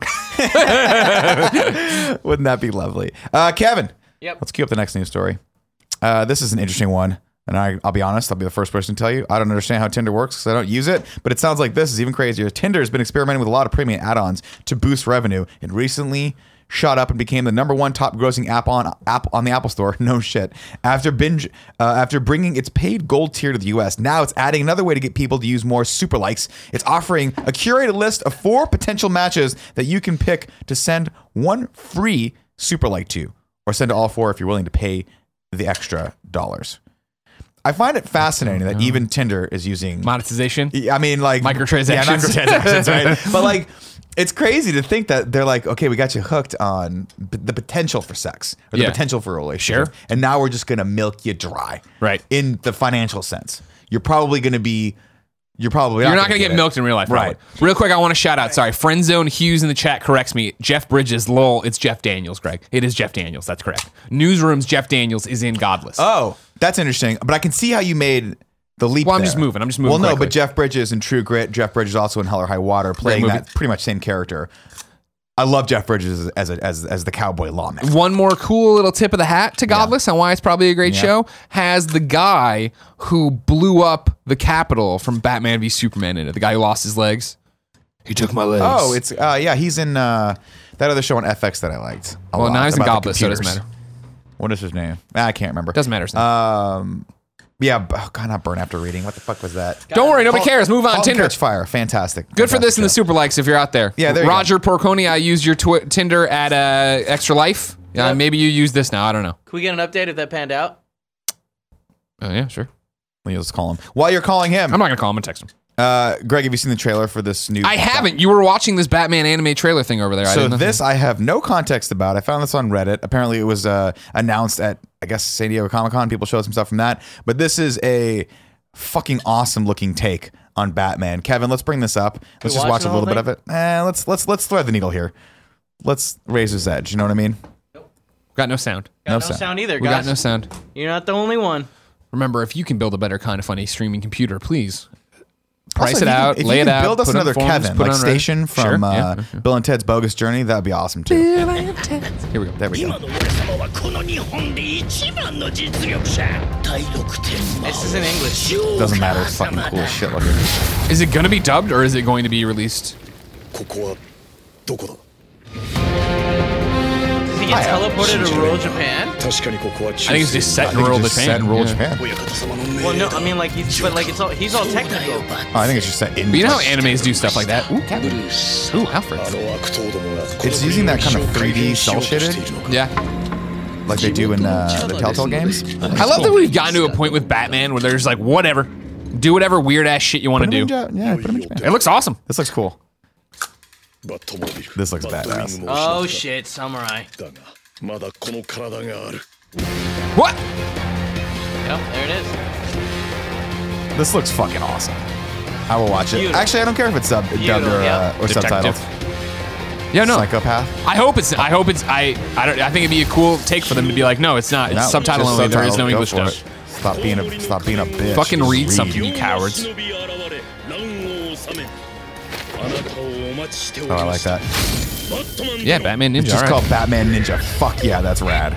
Wouldn't that be lovely? Uh, Kevin. Yep. Let's cue up the next news story. Uh, this is an interesting one. And I, I'll be honest, I'll be the first person to tell you. I don't understand how Tinder works because I don't use it. But it sounds like this is even crazier. Tinder has been experimenting with a lot of premium add-ons to boost revenue and recently shot up and became the number one top grossing app on app on the Apple Store. No shit. After binge, uh, after bringing its paid gold tier to the U S, now it's adding another way to get people to use more super likes. It's offering a curated list of four potential matches that you can pick to send one free super like to, or send to all four if you're willing to pay the extra dollars. I find it fascinating that even Tinder is using Monetization. I mean, like Microtransactions. Yeah, microtransactions, right? But like, it's crazy to think that they're like, okay, we got you hooked on b- the potential for sex or the Yeah. potential for a relationship, Sure. and now we're just gonna milk you dry, Right. In the financial sense, you're probably gonna be, you're probably You're not not going to get it. milked in real life, Right. probably. Real quick, I want to shout out. Sorry, Friendzone Hughes in the chat corrects me. Jeff Bridges, lol. It's Jeff Daniels, Greg. It is Jeff Daniels. That's correct. Newsroom's Jeff Daniels is in Godless. Oh, that's interesting. But I can see how you made the leap. Well, I'm there. just moving. I'm just moving Well, no, quickly. but Jeff Bridges in True Grit. Jeff Bridges also in Hell or High Water, playing movie. that pretty much same character. I love Jeff Bridges as a, as as the cowboy lawman. One more cool little tip of the hat to Godless on why it's probably a great Yeah. show has the guy who blew up the Capitol from Batman v Superman in it. The guy who lost his legs. He took my legs. Oh, it's uh, yeah, he's in uh, that other show on F X that I liked. A well, lot, now he's in about the Godless, so it doesn't computers. matter. What is his name? Ah, I can't remember. Doesn't matter. Son. Um, yeah, b- oh, God, not Burn After Reading. What the fuck was that? Don't worry, nobody cares. Move on. Halt and Tinder. Catch Fire, fantastic. Good for this in the Fantastic super likes if you're out there. Yeah, there you Roger Porconi, I used your twi- Tinder at uh, Extra Life. Yeah, Yep. maybe you use this now. I don't know. Can we get an update if that panned out? Oh yeah, sure. show. Let's call him. While you're calling him, I'm not gonna call him and text him. uh, Greg, have you seen the trailer for this new? I haven't. You were watching this Batman anime trailer thing over there. I So didn't know. this I have no context about. I found this on Reddit. Apparently, it was uh, announced at I guess San Diego Comic Con. People showed some stuff from that. But this is a fucking awesome looking take on Batman. Kevin, let's bring this up. Let's We just watch a watching the little bit whole of it. Eh, let's let's let's thread the needle here. Let's razor's edge. You know what I mean? got no sound. Got No no, sound. sound. either, We guys. got no sound. You're not the only one. Remember, if you can build a better kind of funny streaming computer, please price Also, it if you can- out, if lay you it can out. Build us put it on another forums, Kevin, put it like on Reddit. Station Sure, from yeah, uh, yeah. Bill and Ted's Bogus Journey. That'd be awesome too. Here we go. There we go. 今の俺様はこの日本で一番の実力者第六天魔 This is in English. Doesn't matter. It's fucking cool as shit looking. Is it gonna be dubbed or is it going to be released? ここはどこだ Did he get teleported to rural Japan? 確かにここは I think it's just set I in think rural it's just Japan. set in rural yeah. Japan. 親方様の命令 Well, no, I mean like he's, but like it's all he's all technical. Oh, I think it's just set in. But you know how animes do stuff like that? Ooh, ブ Captain. ルース Ooh, あ Alfred. の悪党どもが It's using that kind of three D cell shaded, Yeah. like they do in uh, the Telltale games. I love that we've gotten to a point with Batman where there's like, whatever. Do whatever weird ass shit you want to Put him do. in Ja- yeah, put him in Japan. It looks awesome. This looks cool. バットモービル This looks バットウィン badass. グも失 Oh った shit, samurai. だがまだこの体がある What? Yep, there it is. This looks fucking awesome. I will watch it. Beautiful. Actually, I don't care if it's sub- dubbed Beautiful, or, uh, yeah. or Detective. subtitled. Yeah, no. Psychopath. I hope it's. I hope it's. I. I don't. I think it'd be a cool take for them to be like, no, it's not. It's No, subtitle just only. There is subtitled. no Go English for dub. it. Stop being a stop being a bitch. Fucking Just read something, you 世の cowards. 忍び現れ乱を治めあなたをお待ちしており Oh, I ま like した that. バットマン Yeah, Batman It's Ninja. just all right. called Batman Ninja. Fuck yeah, that's rad.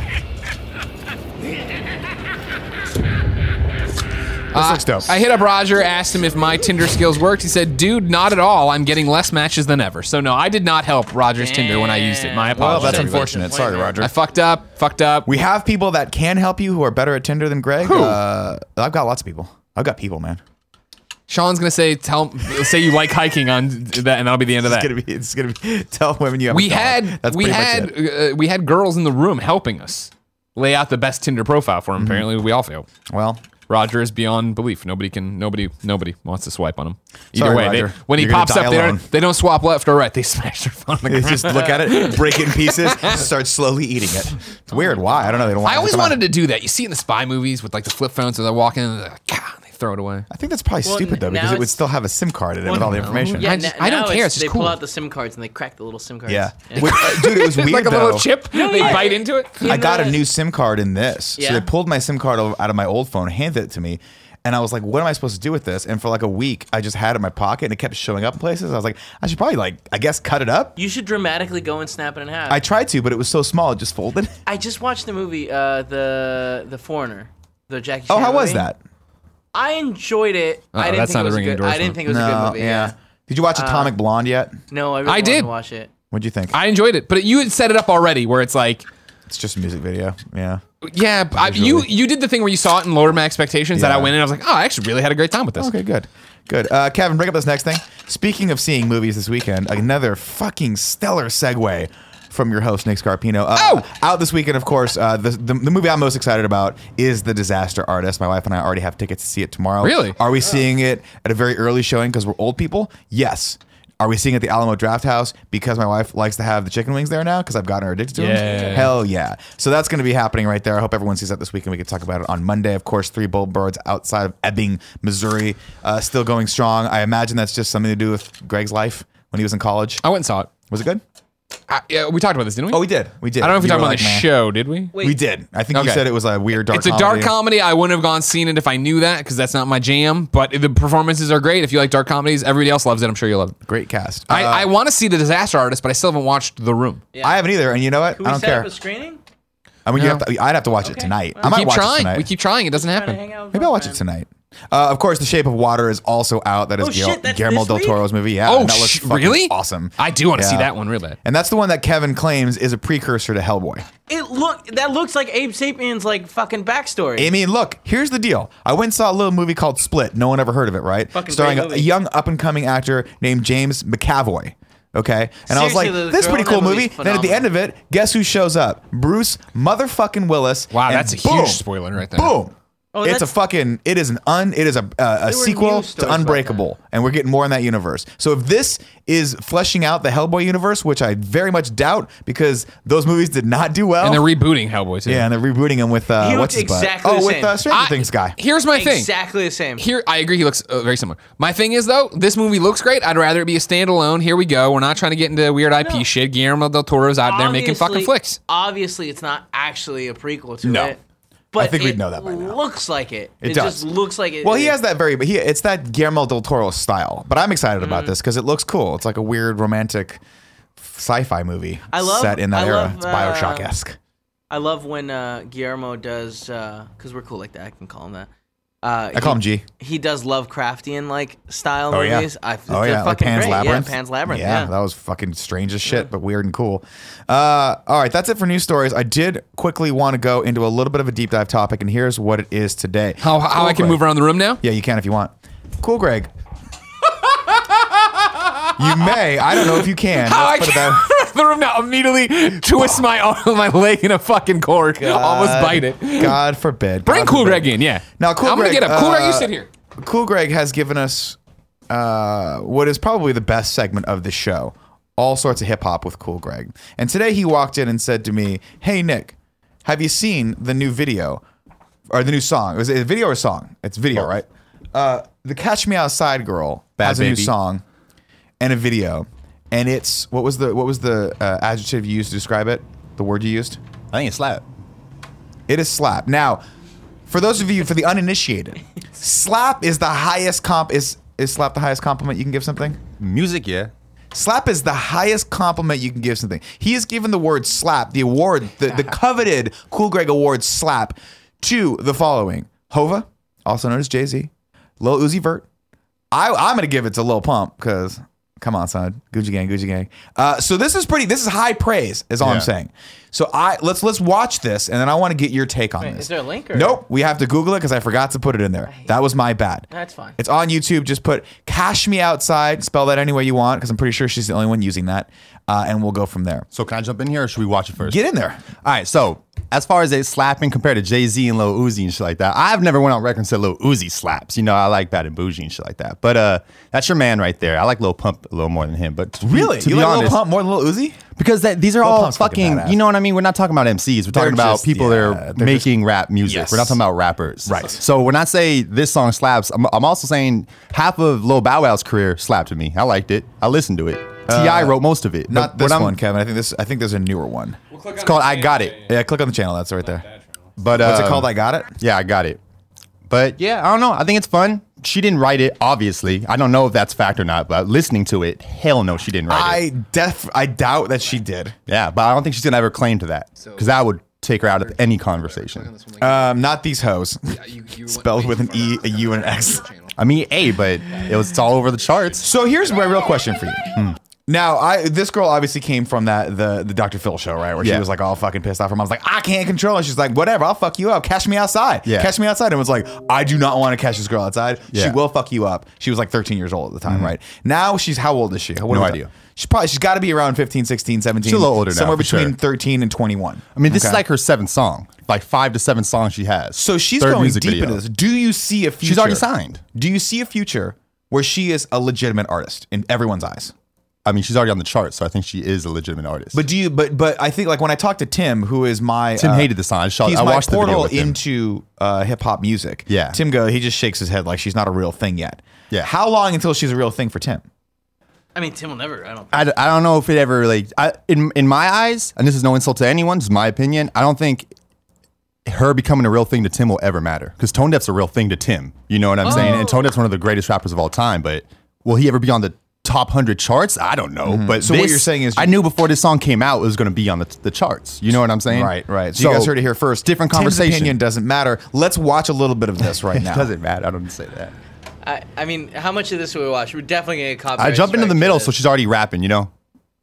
This Uh, looks dope. I hit up Roger, asked him if my Tinder skills worked. He said, dude, not at all. I'm getting less matches than ever. So, no, I did not help Roger's Tinder when I used it. My Damn. well, apologies. that's everybody. unfortunate. Sorry, Roger. I fucked up, fucked up. We have people that can help you who are better at Tinder than Greg. Who? Uh, I've got lots of people. I've got people, man. Sean's going to say, tell, say you like hiking on that, and that'll be the end of It's that. gonna be. It's gonna be. Tell women you have. a We dog. had, That's we pretty had, much it. uh, we had girls in the room helping us lay out the best Tinder profile for him. Mm-hmm. Apparently, we all failed. Well, Roger is beyond belief. Nobody can. Nobody. Nobody wants to swipe on him. Either Sorry, way, they, Roger. when he You're gonna pops die up, they alone. don't, they don't swap left or right. They smash their phone on the they ground. just look at it, break it in pieces, start slowly eating it. It's weird. Why? I don't know. They don't. Want I always come out. wanted to do that. You see it in the spy movies with like the flip phones, so they're walking and they're like, God, they throw it away. I think that's probably Well, stupid though, n- because now it would it's- still have a SIM card in it with all the information. I just- I don't now care, it's just they cool. pull out the SIM cards and they crack the little SIM cards. Yeah. Which- uh, dude, it was weird like a though. little chip. They bite into it. I got a new SIM card in this. So Yeah. they pulled my SIM card out of my old phone, handed it to me. And I was like, what am I supposed to do with this? And for like a week, I just had it in my pocket and it kept showing up in places. I was like, I should probably like, I guess, cut it up. You should dramatically go and snap it in half. I tried to, but it was so small, it just folded. I just watched the movie, uh, the the Foreigner, the Jackie. Oh, Chan how was movie. that? I enjoyed it. Uh-oh, I didn't that's think not it a was a ringing good. I didn't endorsement. think it was a good movie. Yeah. Did you watch Atomic Blonde yet? No, I really I wanted did. to watch it. What'd you think? I enjoyed it, but you had set it up already, where it's like, It's just a music video. Yeah. yeah, I, you you did the thing where you saw it and lowered my expectations. That I Yeah. went in, I was like, oh, I actually really had a great time with this. Okay, good. Good. Uh, Kevin, bring up this next thing. Speaking of seeing movies this weekend, another fucking stellar segue from your host, Nick Scarpino. Uh, Oh! Out this weekend, of course, uh, the, the, the movie I'm most excited about is The Disaster Artist. My wife and I already have tickets to see it tomorrow. Really? Are we seeing it at a very early showing because we're old people? Yes. Are we seeing it at the Alamo Draft House because my wife likes to have the chicken wings there now because I've gotten her addicted to Yeah. them? Hell yeah. So that's going to be happening right there. I hope everyone sees that this weekend. We can talk about it on Monday. Of course, Three Bold Birds outside of Ebbing, Missouri, uh, still going strong. I imagine that's just something to do with Greg's life when he was in college. I went and saw it. Was it good? I, yeah, we talked about this, didn't we? Oh, we did. We did. I don't know if we You talked were about like, the "Meh." show, did we? Wait, We did. I think you Okay. said it was a weird dark It's a comedy. dark comedy. I wouldn't have gone seen it if I knew that because that's not my jam. But the performances are great. If you like dark comedies, everybody else loves it. I'm sure you'll love it. Great cast. I, Uh, I want to see The Disaster Artist, but I still haven't watched The Room. Yeah. I haven't either. And you know what? Can I we don't set care. up a screening? I mean, you No. have to, I'd have to watch it Okay. tonight. We I might keep watch it trying. tonight. We keep trying. It doesn't Trying to happen. hang out with Maybe my I'll watch it friend. tonight. Uh, of course, The Shape of Water is also out. That is Oh, Guil- shit, that's Guillermo this del week? Toro's movie. Yeah, Oh, and that looks sh- fucking really? awesome. I do want to see Yeah. that one real bad. And that's the one that Kevin claims is a precursor to Hellboy. It look that looks like Abe Sapien's like fucking backstory. I mean, look, here's the deal. I went and saw a little movie called Split. No one ever heard of it, right? Fucking Starring great a, movie. a young up-and-coming actor named James McAvoy. Okay? And I was like, Seriously, the this is a girl pretty in cool that movie. movie's Then at the phenomenal. end of it, guess who shows up? Bruce motherfucking Willis. Wow, and that's a boom, huge spoiler right there. Boom. Oh, it's a that's- fucking. It is an un. It is a uh, a were sequel news to stories about Unbreakable, and we're getting more in that universe. So if this is fleshing out the Hellboy universe, which I very much doubt because those movies did not do well, And they're rebooting Hellboy too. yeah, and they're rebooting him with uh, He what's looked his butt? exactly Oh, the with same. uh, Stranger I- Things guy. Here's my thing. Exactly the same. Here, I agree. He looks uh, very similar. My thing is though, this movie looks great. I'd rather it be a standalone. Here we go. We're not trying to get into weird I P No. shit. Guillermo del Toro's out there making fucking Obviously- flicks. Obviously, it's not actually a prequel to No. it. But I think we'd it know that by now. Looks like it. It It, does. just looks like it. Well, he it- has that very, but he it's that Guillermo del Toro style. But I'm excited about Mm-hmm. this because it looks cool. It's like a weird romantic sci-fi movie I love- set in that I era. love, it's uh, Bioshock-esque. I love when uh, Guillermo does because we're cool like that. I can call him that. Uh, I call he, him G. He does Lovecraftian like style Oh yeah. movies. I, oh they're yeah. Like fucking Pan's great. Labyrinth. Yeah, Pan's Labyrinth. Yeah, Yeah. that was fucking strange as shit, but weird and cool. Uh, all right, that's it for news stories. I did quickly want to go into a little bit of a deep dive topic, and here's what it is today. How, how Cool I can Greg. move around the room now? Yeah, you can if you want. Cool, Greg. You may. I don't know if you can. How I Let's put it can that- move around the room now? Immediately twist my arm, my leg in a fucking cord. Almost bite it. God forbid. Bring God Cool forbid. Greg in. Yeah. Now, Cool I'm Greg, gonna get up. Cool Greg, you uh, sit here. Cool Greg has given us uh, what is probably the best segment of the show. All sorts of hip hop with Cool Greg. And today he walked in and said to me, "Hey Nick, have you seen the new video or the new song? Was it a video or a song? It's video, right? Uh, the Catch Me Outside girl Bad has a new Baby. song and a video, and it's what was the what was the uh, adjective you used to describe it? The word you used? I think it's slap. It is slap. Now, for those of you, for the uninitiated, slap is the highest comp. Is is slap the highest compliment you can give something? Music, yeah. Slap is the highest compliment you can give something. He has given the word slap, the award, the, the coveted Cool Greg Award slap, to the following: Hova, also known as Jay-Z, Lil Uzi Vert. I, I'm going to give it to Lil Pump because, come on, son, Gucci Gang, Gucci Gang. Uh, so this is pretty. This is high praise, is all I'm Yeah. saying. So I let's let's watch this, and then I want to get your take on Wait, this. is there a link or- Nope, we have to Google it because I forgot to put it in there. That was my bad. That's fine. It's on YouTube. Just put "Cash Me Outside." Spell that any way you want because I'm pretty sure she's the only one using that, uh, and we'll go from there. So can I jump in here or should we watch it first? Get in there. All right, so as far as it slapping compared to Jay-Z and Lil Uzi and shit like that, I've never went on record and said Lil Uzi slaps. You know, I like Bad and Bougie and shit like that. But uh, that's your man right there. I like Lil Pump a little more than him. But to be- Really? to you be like honest, Lil Pump more than Lil Uzi? because that, these are Lil all Pump's fucking fucking, badass. you know what I mean? We're not talking about M Cs. We're talking They're about just- people yeah, that are they're making rap music. Yes. We're not talking about rappers. Right. So when I say this song slaps, I'm, I'm also saying half of Lil Bow Wow's career slapped to me. I liked it. I listened to it. T I wrote most of it. Uh, Not But this what I'm- one, Kevin. I think this. I think there's a newer one. It's called I Got It. Yeah, click on the channel. That's right there. But What's it uh, called? I got it. Yeah, I got it. But yeah, I don't know. I think it's fun. She didn't write it, obviously. I don't know if that's fact or not, but listening to it, hell no, she didn't write it. I def. I doubt that she did. Yeah, but I don't think she's gonna ever claim to that because that would take her out of any conversation. Um, not these hoes. Spelled with an E, a U, and an X. I mean, A, but it was it's all over the charts. So here's my real question for you. Now, I this girl obviously came from that the the Doctor Phil show, right? Where she Yeah. was like all fucking pissed off. Her mom's like, I can't control it. She's like, whatever, I'll fuck you up. Catch me outside. Yeah. Catch me outside. And was like, I do not want to catch this girl outside. She Yeah. will fuck you up. She was like thirteen years old at the time, right? Now she's how old is she? What No is idea. that? She's probably she's got to be around fifteen, sixteen, seventeen. She's a little older now, Somewhere for between sure. thirteen and twenty-one. I mean, this Okay. is like her seventh song, like five to seven songs she has. So she's Third going music deep video. into this. Do you see a future? She's already signed. Do you see a future where she is a legitimate artist in everyone's eyes? I mean, she's already on the chart, so I think she is a legitimate artist. But do you? But but I think like when I talked to Tim, who is my Tim uh, hated the song. I, saw, he's I my watched the video portal with him. into uh, hip hop music. Yeah. Tim go. He just shakes his head like she's not a real thing yet. Yeah. How long until she's a real thing for Tim? I mean, Tim will never. I don't. I, d- I don't know if it ever like I, in in my eyes, and this is no insult to anyone, just my opinion. I don't think her becoming a real thing to Tim will ever matter because Tone Deaf's a real thing to Tim. You know what I'm saying? And Tone Deaf's one of the greatest rappers of all time. But will he ever be on the top hundred charts? I don't know. But So what this- you're saying is- I knew before this song came out it was going to be on the, the charts. You know what I'm saying? Right, right. So, you guys heard it here first. Different Tim's conversation. opinion doesn't matter. Let's watch a little bit of this right now. It doesn't matter. I don't say that. I, I mean, how much of this will we watch? We're definitely gonna get copyright. I jump into the strike middle, for so this. she's already rapping. You know.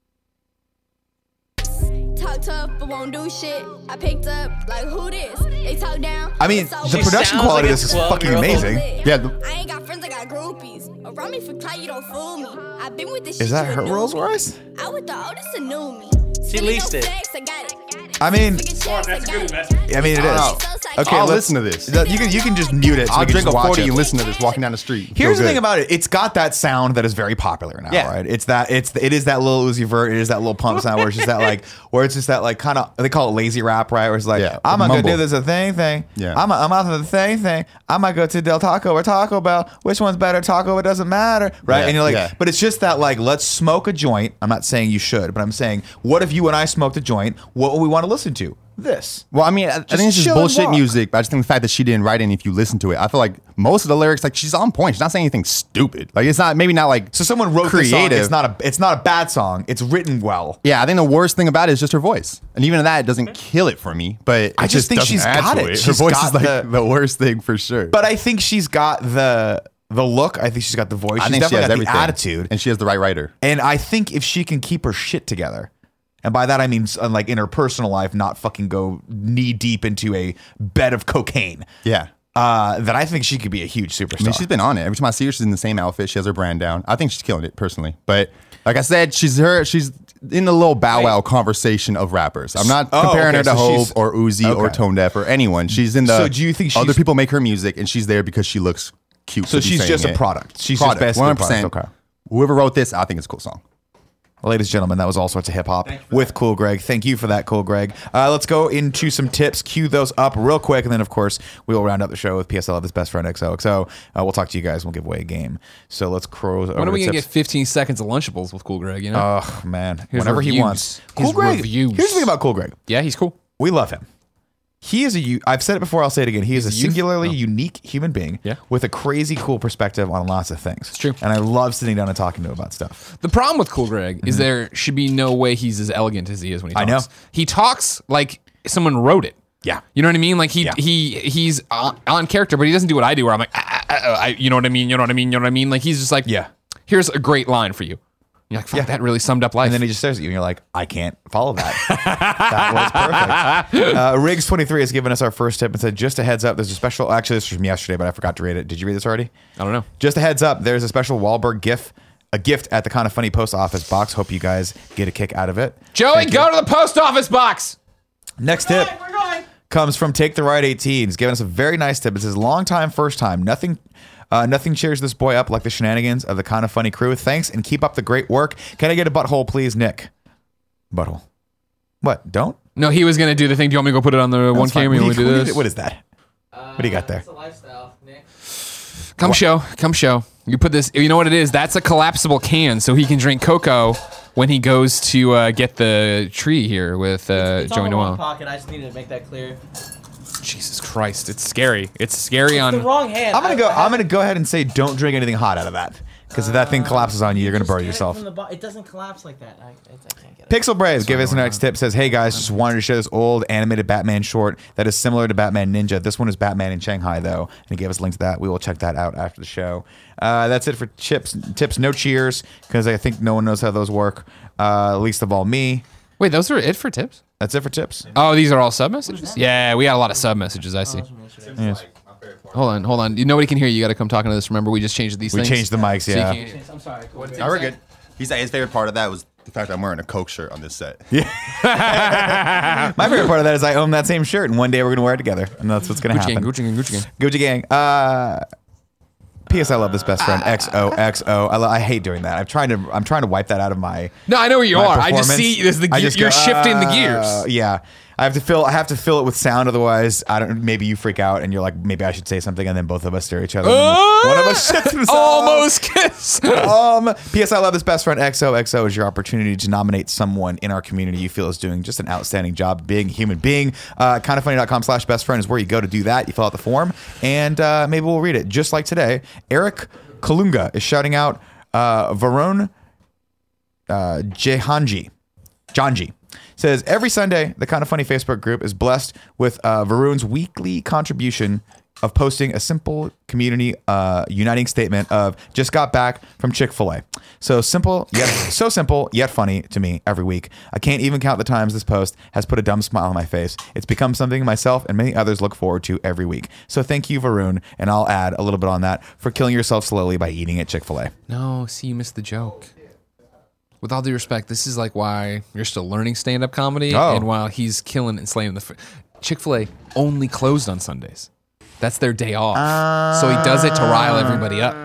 Talk tough but won't do shit. I picked up like who this? They talk down. I mean, so the She production sounds quality like of a this is fucking twelve-year-old. amazing. Yeah, the- I ain't got friends, I got groupies. Around me for clout, you don't fool me. I've been with this Is shit, that you her would know Rolls me. Royce? I with the oldest and knew me. She Send me leased no it. flex, I got it. I mean, That's a good I mean, it is. Oh. Okay, I'll let's listen to this. You can you can just mute it. So I'll we can drink just a watch forty it. and listen to this walking down the street. Here's Feel the thing good. about it. It's got that sound that is very popular now, Yeah. right? It's that it's it is that little Uzi Vert, it is that little pump sound where it's just that like where it's just that like kind of they call it lazy rap, right? Where it's like Yeah, I'm gonna mumble. do this a thing thing. Yeah. I'm a, I'm out of the thing thing. I might go to Del Taco or Taco Bell. Which one's better? Taco, it doesn't matter, right? Yeah, And you're like, yeah. but it's just that like let's smoke a joint. I'm not saying you should, but I'm saying what if you and I smoked a joint? What would we want to listen to? This. Well, I mean, I, I think it's just chill and bullshit walk. music, but I just think the fact that she didn't write any, if you listen to it, I feel like most of the lyrics, like she's on point. She's not saying anything stupid. Like it's not, maybe not like So someone wrote creative. this song. It's not a it's not a bad song. It's written well. Yeah, I think the worst thing about it is just her voice, and even that it doesn't kill it for me. But it I just think doesn't she's add got to it. Her She's voice got is like the- the, worst thing for sure. But I think she's got the the look. I think she's got the voice. I She's think she definitely has got everything, the attitude. and she has the right writer. And I think if she can keep her shit together, and by that I mean uh, like in her personal life, not fucking go knee deep into a bed of cocaine. Yeah. Uh, then I think she could be a huge superstar. I mean, she's been on it. Every time I see her, she's in the same outfit. She has her brand down. I think she's killing it personally. But like I said, she's her. She's in the little Bow Wow conversation of rappers. I'm not Oh, comparing okay, her to so Hove she's- or Uzi or okay. Tone Deaf or anyone. She's in the. So do you think other she's- people make her music and she's there because she looks cute? So to be she's saying just a it. product. She's Product, just basically a one hundred product. percent. Okay. Whoever wrote this, I think it's a cool song. Ladies and gentlemen, that was all sorts of hip hop with Cool Greg. Thank you for that, Cool Greg. Uh, let's go into some tips. Cue those up real quick, and then of course we will round out the show with P S L of his best friend X O X O. Uh, we'll talk to you guys. We'll give away a game. So let's close. When are we gonna get fifteen seconds of Lunchables with Cool Greg? You know? Oh man, His whenever he reviews. wants. His Cool Greg. reviews. Here's the thing about Cool Greg. yeah, he's cool. We love him. He is a. u- I've said it before. I'll say it again. He is a He's a youth? singularly Oh. unique human being Yeah. with a crazy cool perspective on lots of things. It's true. and I love sitting down and talking to him about stuff. The problem with Cool Greg is there should be no way he's as elegant as he is when he I talks. know. He talks like someone wrote it. Yeah. You know what I mean? Like he Yeah. he he's on, on character, but he doesn't do what I do where I'm like, ah, ah, ah, I, you know what I mean? You know what I mean? You know what I mean? Like he's just like, Yeah. here's a great line for you. You're like, fuck, Yeah. that really summed up life. And then he just stares at you, and you're like, I can't follow that. That was perfect. Uh, Riggs twenty-three has given us our first tip and said, just a heads up, there's a special. Actually, this was from yesterday, but I forgot to read it. Did you read this already? I don't know. Just a heads up, there's a special Wahlberg gift, a gift at the Kind of Funny post office box. Hope you guys get a kick out of it. Joey, Thank you. go to the post office box. Next tip comes from Take the Ride eighteen. He's given us a very nice tip. It says, long time, first time. Nothing uh, nothing cheers this boy up like the shenanigans of the Kind of Funny crew. Thanks and keep up the great work. Can I get a butthole, please, Nick? Butthole. What? Don't? No, he was gonna do the thing. Do you want me to go put it on the one That's fine. camera? You What want do me you- to do this? What is that? What do you got there? It's a lifestyle, Nick. Come show, come show. You put this. You know what it is? That's a collapsible can, so he can drink cocoa when he goes to uh, get the tree here with uh, It's Joey on the wrong Noel. pocket. I just needed to make that clear. Jesus Christ, it's scary. It's scary It's on. the wrong hand. I'm gonna I- go. I I'm gonna go ahead and say, don't drink anything hot out of that, Because if that thing collapses on you, you're gonna Just burn get it yourself. from the bo- It doesn't collapse like that. I, it's, I can't get it. Pixel Braves give us the next tip. Says, hey guys, just wanted to share this old animated Batman short that is similar to Batman Ninja. This one is Batman in Shanghai though, and he gave us a link to that. We will check that out after the show. Uh, that's it for chips tips. No cheers because I think no one knows how those work. Uh, least of all me. Wait, those are it for tips? That's it for tips. Oh, these are all sub messages? Yeah, we got a lot of sub messages, I see. Yes. Hold on, hold on. You, nobody can hear you. You got to come talking to this. Remember, we just changed these We things. changed the mics. So you Yeah. can't- I'm sorry. Cool. Oh, we're good. He's like, his favorite part of that was the fact that I'm wearing a Coke shirt on this set. My favorite part of that is I own that same shirt, and one day we're gonna wear it together, and that's what's gonna Gucci happen. gang, Gucci gang, Gucci gang. Gucci gang. Uh, P S. I love this best friend. X O X O. I, lo- I hate doing that. I'm trying to. I'm trying to wipe that out of my. No, I know where you my are. I just performance. see this, the, I ge- just you're go, shifting the uh, gears. Yeah, I have to fill. I have to fill it with sound. Otherwise, I don't. Maybe you freak out and you're like, maybe I should say something, and then both of us stare at each other. Uh, One of us shits himself. Almost kiss. Um, P S. I love this best friend. X O X O is your opportunity to nominate someone in our community you feel is doing just an outstanding job being a human being. Uh, kindoffunny.com slash best friend is where you go to do that. You fill out the form, and uh, maybe we'll read it. Just like today, Eric Kalunga is shouting out uh, Varun uh, Jehanji. Janji says, every Sunday, the Kind of Funny Facebook group is blessed with uh, Varun's weekly contribution of posting a simple community uh, uniting statement of just got back from Chick-fil-A. So simple, yet so simple, yet funny to me every week. I can't even count the times this post has put a dumb smile on my face. It's become something myself and many others look forward to every week. So thank you, Varun, and I'll add a little bit on that for killing yourself slowly by eating at Chick-fil-A. No, see, you missed the joke. With all due respect, this is like why you're still learning stand-up comedy, Oh. and while he's killing and slaying the fr- Chick-fil-A only closed on Sundays. That's their day off, so he does it to rile everybody up.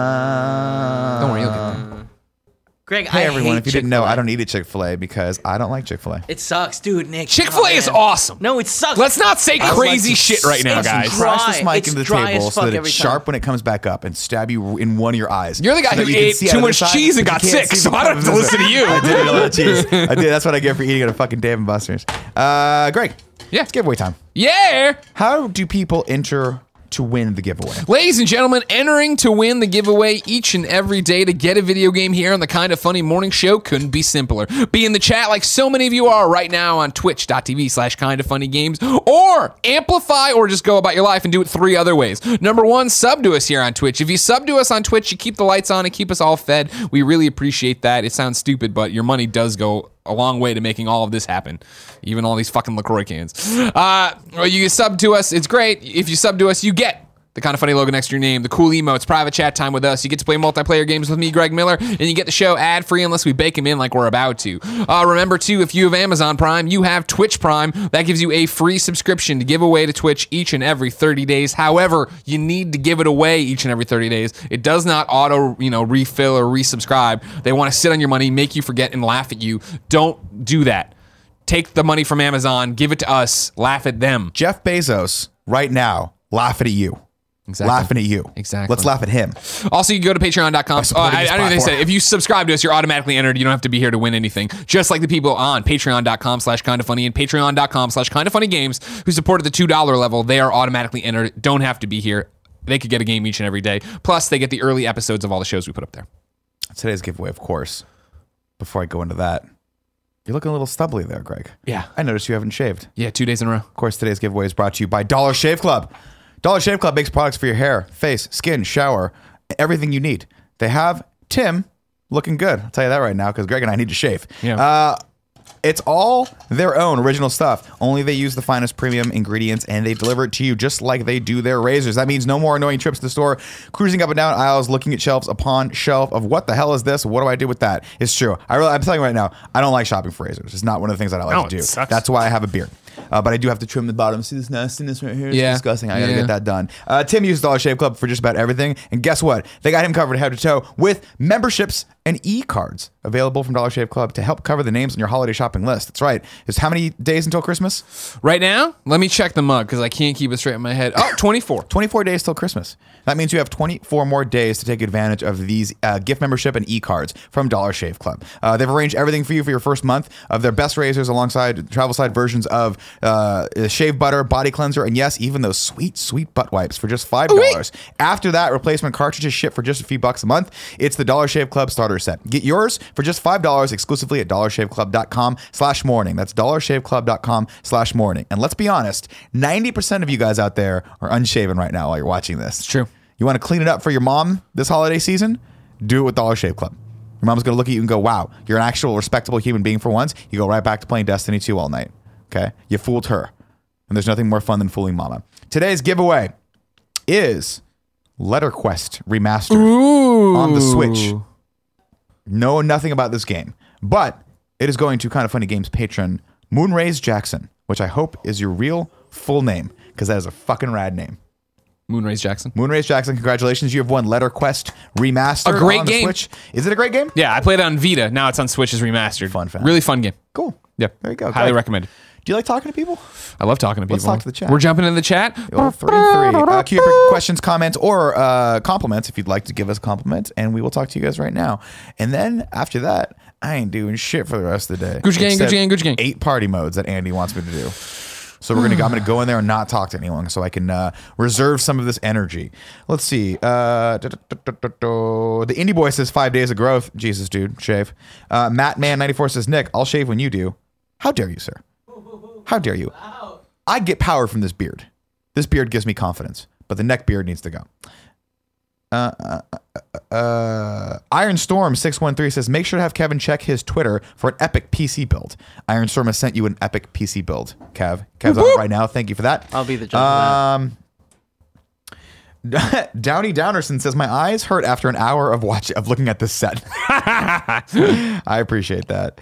Uh, Don't worry, you'll get there. Greg, Hey I everyone, hate if you didn't know, Chick-fil-A. I don't eat at Chick-fil-A because I don't like Chick-fil-A. It sucks, dude. Nick, Chick-fil-A oh, is man. awesome. No, it sucks. Let's not say I crazy like to shit right now, it's guys. dry. Crash this mic It's into the dry table as so fuck that every it's time. sharp when it comes back up and stab you in one of your eyes. You're the guy So that who you can ate see too out of much the side, cheese and but got you can't sick, see so the I don't have to purpose. listen to you. I did eat a lot of cheese. I did. That's what I get for eating at a fucking Dave and Buster's. Uh, Greg. Yeah. It's giveaway time. Yeah. How do people enter to win the giveaway? Ladies and gentlemen, entering to win the giveaway each and every day to get a video game here on the Kind of Funny Morning Show couldn't be simpler. Be in the chat like so many of you are right now on twitch.tv slash kind of funny games, or amplify or just go about your life and do it three other ways. Number one, sub to us here on Twitch. If you sub to us on Twitch, you keep the lights on and keep us all fed. We really appreciate that. It sounds stupid, but your money does go a long way to making all of this happen. Even all these fucking LaCroix cans. Uh, or you can sub to us. It's great. If you sub to us, you get the Kind of Funny logo next to your name, the cool emotes, private chat time with us. You get to play multiplayer games with me, Greg Miller, and you get the show ad-free unless we bake them in like we're about to. Uh, remember, too, if you have Amazon Prime, you have Twitch Prime. That gives you a free subscription to give away to Twitch each and every thirty days. However, you need to give it away each and every thirty days. It does not auto, you know, refill or resubscribe. They want to sit on your money, make you forget, and laugh at you. Don't do that. Take the money from Amazon, give it to us, laugh at them. Jeff Bezos, right now, laughing at you. Exactly. Laughing at you. Exactly. Let's laugh at him. Also, you can go to patreon dot com. Oh, supporting I, this I don't even platform. say, if you subscribe to us, you're automatically entered. You don't have to be here to win anything. Just like the people on patreon dot com slash kind of funny and patreon dot com slash kind of funny games who supported the two dollar level, they are automatically entered. Don't have to be here. They could get a game each and every day. Plus, they get the early episodes of all the shows we put up there. Today's giveaway, of course. Before I go into that, you're looking a little stubbly there, Greg. Yeah. I noticed you haven't shaved. Yeah, two days in a row. Of course, today's giveaway is brought to you by Dollar Shave Club. Dollar Shave Club makes products for your hair, face, skin, shower, everything you need. They have Tim looking good. I'll tell you that right now because Greg and I need to shave. Yeah. Uh, it's all their own original stuff. Only they use the finest premium ingredients and they deliver it to you just like they do their razors. That means no more annoying trips to the store, cruising up and down aisles, looking at shelves upon shelf of what the hell is this? What do I do with that? It's true. I really, I'm telling you right now, I don't like shopping for razors. It's not one of the things that I like No, to do. it sucks. That's why I have a beard. Uh, but I do have to trim the bottom. See this nastiness right here? It's Yeah. disgusting. I gotta Yeah. get that done. Uh, Tim uses Dollar Shave Club for just about everything. And guess what? They got him covered head to toe with memberships and e-cards available from Dollar Shave Club to help cover the names on your holiday shopping list. That's right. It's how many days until Christmas? Right now, let me check the mug because I can't keep it straight in my head. Oh, twenty-four. twenty-four days till Christmas. That means you have twenty-four more days to take advantage of these uh, gift membership and e-cards from Dollar Shave Club. Uh, they've arranged everything for you for your first month of their best razors alongside travel side versions of uh, shave butter, body cleanser, and yes, even those sweet, sweet butt wipes for just five dollars. After that, replacement cartridges ship for just a few bucks a month. It's the Dollar Shave Club starter set. Get yours for just five dollars exclusively at dollarshaveclub.com slash morning. That's dollarshaveclub.com slash morning. And let's be honest, ninety percent of you guys out there are unshaven right now while you're watching this. It's true. You want to clean it up for your mom this holiday season? Do it with Dollar Shave Club. Your mom's going to look at you and go, wow, you're an actual respectable human being for once. You go right back to playing Destiny two all night. Okay? You fooled her. And there's nothing more fun than fooling mama. Today's giveaway is LetterQuest Remastered Ooh. on the Switch. Know nothing about this game, but it is going to Kind of Funny Games patron Moonrays Jackson, which I hope is your real full name, because that is a fucking rad name. Moonrays Jackson. Moonrays Jackson, congratulations. You have won LetterQuest Remastered A great on the game. Switch. Is it a great game? Yeah, I played it on Vita. Now it's on Switch as remastered. Fun fact. Really fun game. Cool. Yeah. There you go. Highly Great. recommended. Do you like talking to people? I love talking to people. Let's talk to the chat. We're jumping in the chat. Oh, three, three. Uh, queue up your questions, comments, or uh, compliments if you'd like to give us compliments, and we will talk to you guys right now. And then after that, I ain't doing shit for the rest of the day. Gucci gang, Except Gucci gang, Gucci gang. Eight party modes that Andy wants me to do. So we're gonna go, I'm gonna go in there and not talk to anyone, so I can uh, reserve some of this energy. Let's see. Uh, da, da, da, da, da, da. The Indie Boy says five days of growth. Jesus, dude, shave. Uh, Matt Man ninety-four says, Nick, I'll shave when you do. How dare you, sir? How dare you? I get power from this beard. This beard gives me confidence, but the neck beard needs to go. Uh, uh, uh, uh, Iron Storm six one three says, make sure to have Kevin check his Twitter for an epic P C build. Iron Storm has sent you an epic P C build, Kev. Kev's on it right now. Thank you for that. I'll be the judge of Um, Downey Downerson says, my eyes hurt after an hour of watch of looking at this set. I appreciate that.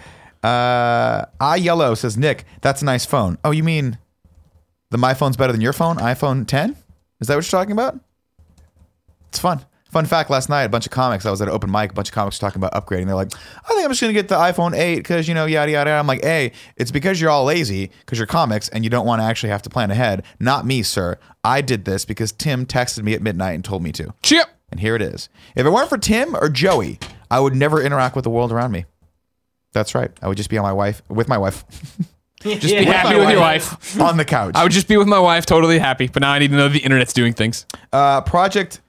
Uh, I Yellow says, Nick, that's a nice phone. Oh, you mean the my phone's better than your phone? iPhone ten? Is that what you're talking about? It's fun. Fun fact, last night, a bunch of comics, I was at an open mic, a bunch of comics were talking about upgrading. They're like, I think I'm just going to get the iPhone eight because, you know, yada, yada, yada. I'm like, hey, it's because you're all lazy, because you're comics, and you don't want to actually have to plan ahead. Not me, sir. I did this because Tim texted me at midnight and told me to. Chip. And here it is. If it weren't for Tim or Joey, I would never interact with the world around me. That's right. I would just be on my wife, with my wife. Just be happy with your wife. On the couch. I would just be with my wife, totally happy. But now I need to know the internet's doing things. Uh, Project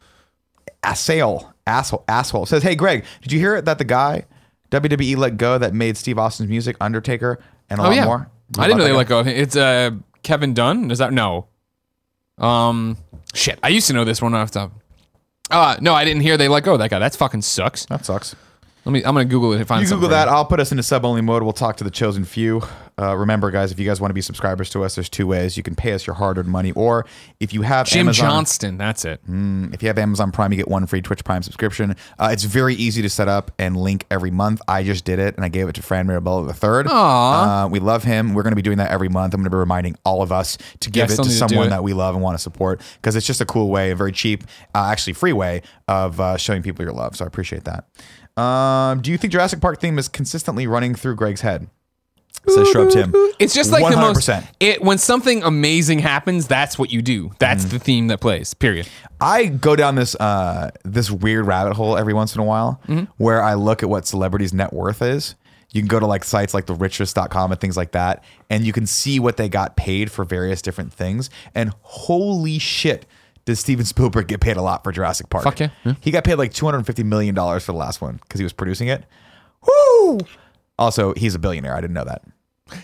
Assail, asshole, asshole says, hey, Greg, did you hear that the guy W W E let go that made Steve Austin's music, Undertaker, and a Oh lot yeah, more? I didn't know they let go of him. It's uh, Kevin Dunn. Is that no? Um, shit. I used to know this one off the top. Uh, no, I didn't hear they let go of that guy. That fucking sucks. That sucks. Let me. I'm gonna Google it and find You something. Google for that. I'll put us into sub-only mode. We'll talk to the chosen few. Uh, remember, guys, if you guys want to be subscribers to us, there's two ways. You can pay us your hard-earned money, or if you have Jim Amazon, Johnston. That's it. Mm, if you have Amazon Prime, you get one free Twitch Prime subscription. Uh, it's very easy to set up and link every month. I just did it, and I gave it to Fran Mirabella the third. Aw. Uh, we love him. We're going to be doing that every month. I'm going to be reminding all of us to Yeah, I give it still to need to do someone it. that we love and want to support, because it's just a cool way, a very cheap, uh, actually free way of uh, showing people your love. So I appreciate that. Um, do you think Jurassic Park theme is consistently running through Greg's head? Says Shrub Tim. It's just like one hundred the percent. most. It when something amazing happens, that's what you do. That's the theme that plays. Period. I go down this uh, this weird rabbit hole every once in a while where I look at what celebrities' net worth is. You can go to like sites like the richest dot com and things like that, and you can see what they got paid for various different things. And holy shit, does Steven Spielberg get paid a lot for Jurassic Park? Fuck yeah. Yeah. He got paid like two hundred fifty million dollars for the last one because he was producing it. Woo! Also, he's a billionaire. I didn't know that.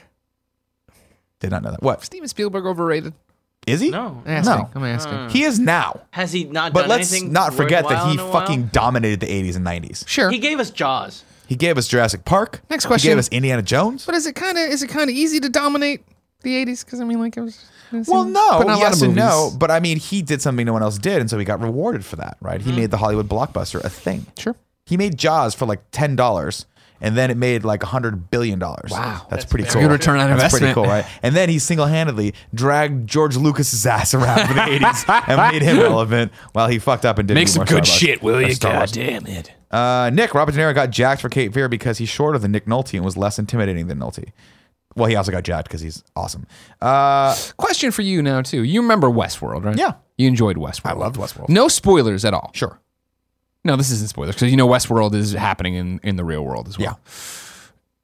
Did not know that. What? Steven Spielberg overrated. Is he? No. I'm asking. No. I'm asking. He is now. Has he not But done let's anything not forget that worthwhile he in a while? fucking dominated the eighties and nineties. Sure. He gave us Jaws. He gave us Jurassic Park. Next He question. gave us Indiana Jones. But is it kind of is it kind of easy to dominate the eighties? Because I mean, like it was. It was Well, no, putting out a lot yes of and no. movies. But I mean, he did something no one else did, and so he got rewarded for that, right? He made the Hollywood blockbuster a thing. Sure. He made Jaws for like ten dollars, and then it made like a hundred billion dollars. Wow. that's, That's pretty very cool. good return on That's pretty investment. cool, right? And then he single-handedly dragged George Lucas's ass around for the eighties and made him relevant while he fucked up and did Make some more good Star Wars- shit, will or you? Star Wars. God damn it. Uh, Nick, Robert De Niro got jacked for Cape Fear because he's shorter than Nick Nolte and was less intimidating than Nolte. Well, he also got jacked because he's awesome. Uh, Question for you now too. You remember Westworld, right? Yeah. You enjoyed Westworld. I loved Westworld. No spoilers at all. Sure. No, this isn't spoilers because you know Westworld is happening in in the real world as well.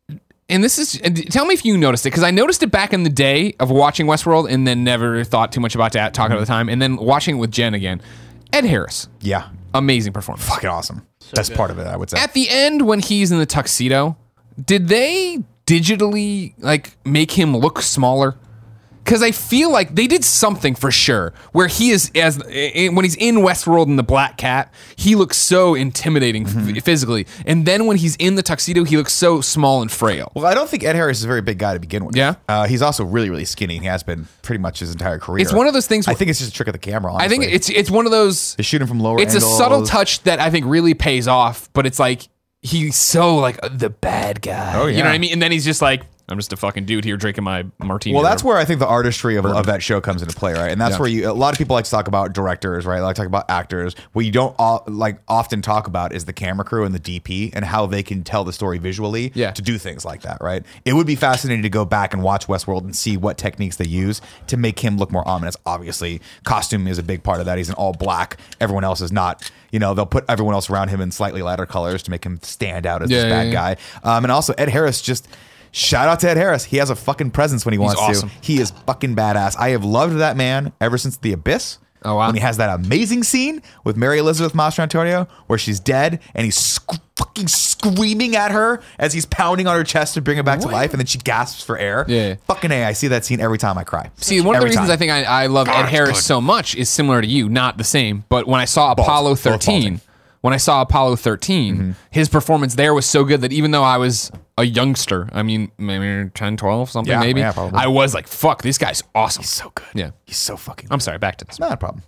and this is, and tell me if you noticed it, because I noticed it back in the day of watching Westworld and then never thought too much about that, talking mm-hmm. at the time, and then watching it with Jen again. Ed Harris. Yeah. Amazing performance. Fucking awesome. So That's good. Part of it, I would say. At the end, when he's in the tuxedo, did they digitally like make him look smaller? Because I feel like they did something for sure where he is, as when he's in Westworld in the black cat, he looks so intimidating mm-hmm. f- physically. And then when he's in the tuxedo, he looks so small and frail. Well, I don't think Ed Harris is a very big guy to begin with. Yeah. Uh, he's also really, really skinny. He has been pretty much his entire career. It's one of those things. I think it's just a trick of the camera, honestly. I think it's it's one of those. They shoot him from lower It's angles. a subtle touch that I think really pays off, but it's like he's so like the bad guy. Oh, yeah. You know what I mean? And then he's just like, I'm just a fucking dude here drinking my martini. Well, that's where I think the artistry of, of that show comes into play, right? And that's yeah. where you a lot of people like to talk about directors, right? Like to talk about actors. What you don't all, like often talk about is the camera crew and the D P and how they can tell the story visually yeah. to do things like that, right? It would be fascinating to go back and watch Westworld and see what techniques they use to make him look more ominous. Obviously, costume is a big part of that. He's in all black. Everyone else is not. You know, they'll put everyone else around him in slightly lighter colors to make him stand out as yeah, this bad yeah, yeah. guy. Um, and also, Ed Harris just. Shout out to Ed Harris. He has a fucking presence when he wants awesome. to. He is fucking badass. I have loved that man ever since The Abyss. Oh, wow. When he has that amazing scene with Mary Elizabeth Mastrantonio where she's dead and he's sc- fucking screaming at her as he's pounding on her chest to bring her back what? to life, and then she gasps for air. Yeah. Fucking A, I see that scene every time I cry. See, one every of the reasons time. I think I, I love God, Ed Harris so much is similar to you, not the same, but when I saw Balls. Apollo thirteen, when I saw Apollo thirteen, mm-hmm. his performance there was so good that even though I was a youngster, I mean, maybe ten, twelve, something yeah, maybe, yeah, probably. I was like, fuck, this guy's awesome. He's so good. Yeah. He's so fucking good. I'm sorry, back to this. Not a problem.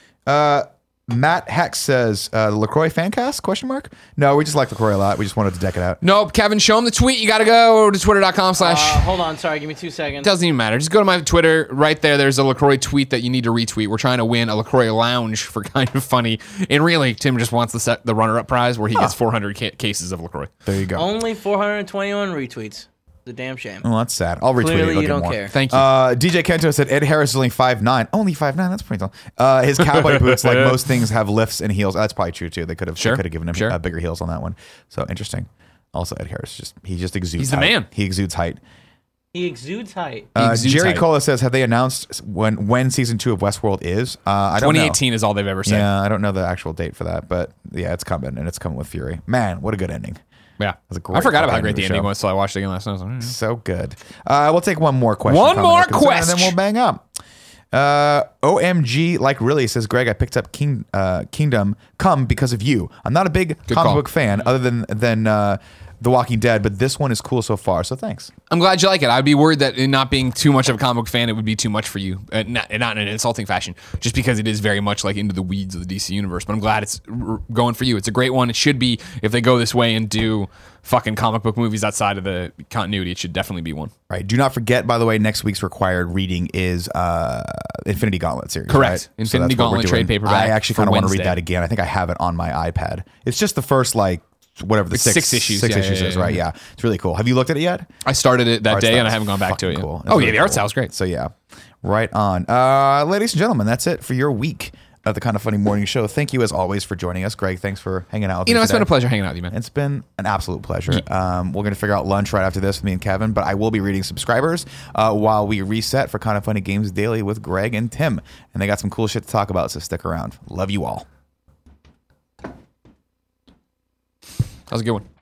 Uh, Matt Hex says, uh, the LaCroix fan cast, question mark? No, we just like LaCroix a lot. We just wanted to deck it out. Nope, Kevin, show him the tweet. You got to go to twitter.com slash. Uh, hold on, sorry, give me two seconds. Doesn't even matter. Just go to my Twitter. Right there, there's a LaCroix tweet that you need to retweet. We're trying to win a LaCroix lounge for Kind of Funny. And really, Tim just wants the set, the runner-up prize where he gets four hundred ca- cases of LaCroix. There you go. Only four hundred twenty-one retweets. The damn shame. Oh, that's sad. I'll retweet Clearly it. I'll you get don't more. care. Thank you. Uh, D J Kento said Ed Harris is only five nine. Only five nine. That's pretty tall. Uh, his cowboy boots, like most things, have lifts and heels. That's probably true too. They could have Sure. they could have given him Sure. uh, bigger heels on that one. So interesting. Also, Ed Harris just he just exudes. He's the height. man. He exudes height. He exudes height. Uh, exudes Jerry height. Cola says, have they announced when when season two of Westworld is? Uh, I don't know. twenty eighteen is all they've ever said. Yeah, I don't know the actual date for that, but yeah, it's coming and it's coming with fury. Man, what a good ending. Yeah, was a great I forgot about how fucking great the show. ending was, so I watched it again last night. I was like, mm. So good. Uh, we'll take one more question. One comment more or concern, question. and then we'll bang up. Uh, O M G, like really, says Greg, I picked up King, uh, Kingdom Come because of you. I'm not a big Good comic call. book fan other than than uh, The Walking Dead, but this one is cool so far, so thanks. I'm glad you like it. I'd be worried that in not being too much of a comic book fan, it would be too much for you. Uh, not, not in an insulting fashion, just because it is very much like into the weeds of the D C universe. But I'm glad it's r- going for you. It's a great one. It should be, if they go this way and do fucking comic book movies outside of the continuity, it should definitely be one. Right. Do not forget, by the way, next week's required reading is uh, Infinity Gauntlet series. Correct. Right? Infinity So that's what Gauntlet we're trade doing. paperback I actually for kind of want to read Wednesday. that again. I think I have it on my iPad. It's just the first like whatever the It's six, six issues. Six Yeah, issues yeah, is yeah, right. yeah. Yeah, it's really cool. Have you looked at it yet? I started it that Art day and I style's haven't gone back to it fucking yet. cool. It's Oh, yeah, really the art cool. style's great. So yeah, right on. Uh, ladies and gentlemen, that's it for your week of the Kind of Funny Morning Show. Thank you as always for joining us, Greg. Thanks for hanging out with You me know, it's today. been a pleasure hanging out with you, man. It's been an absolute pleasure. Um, we're going to figure out lunch right after this with me and Kevin, but I will be reading subscribers uh, while we reset for Kind of Funny Games Daily with Greg and Tim. And they got some cool shit to talk about, so stick around. Love you all. That was a good one.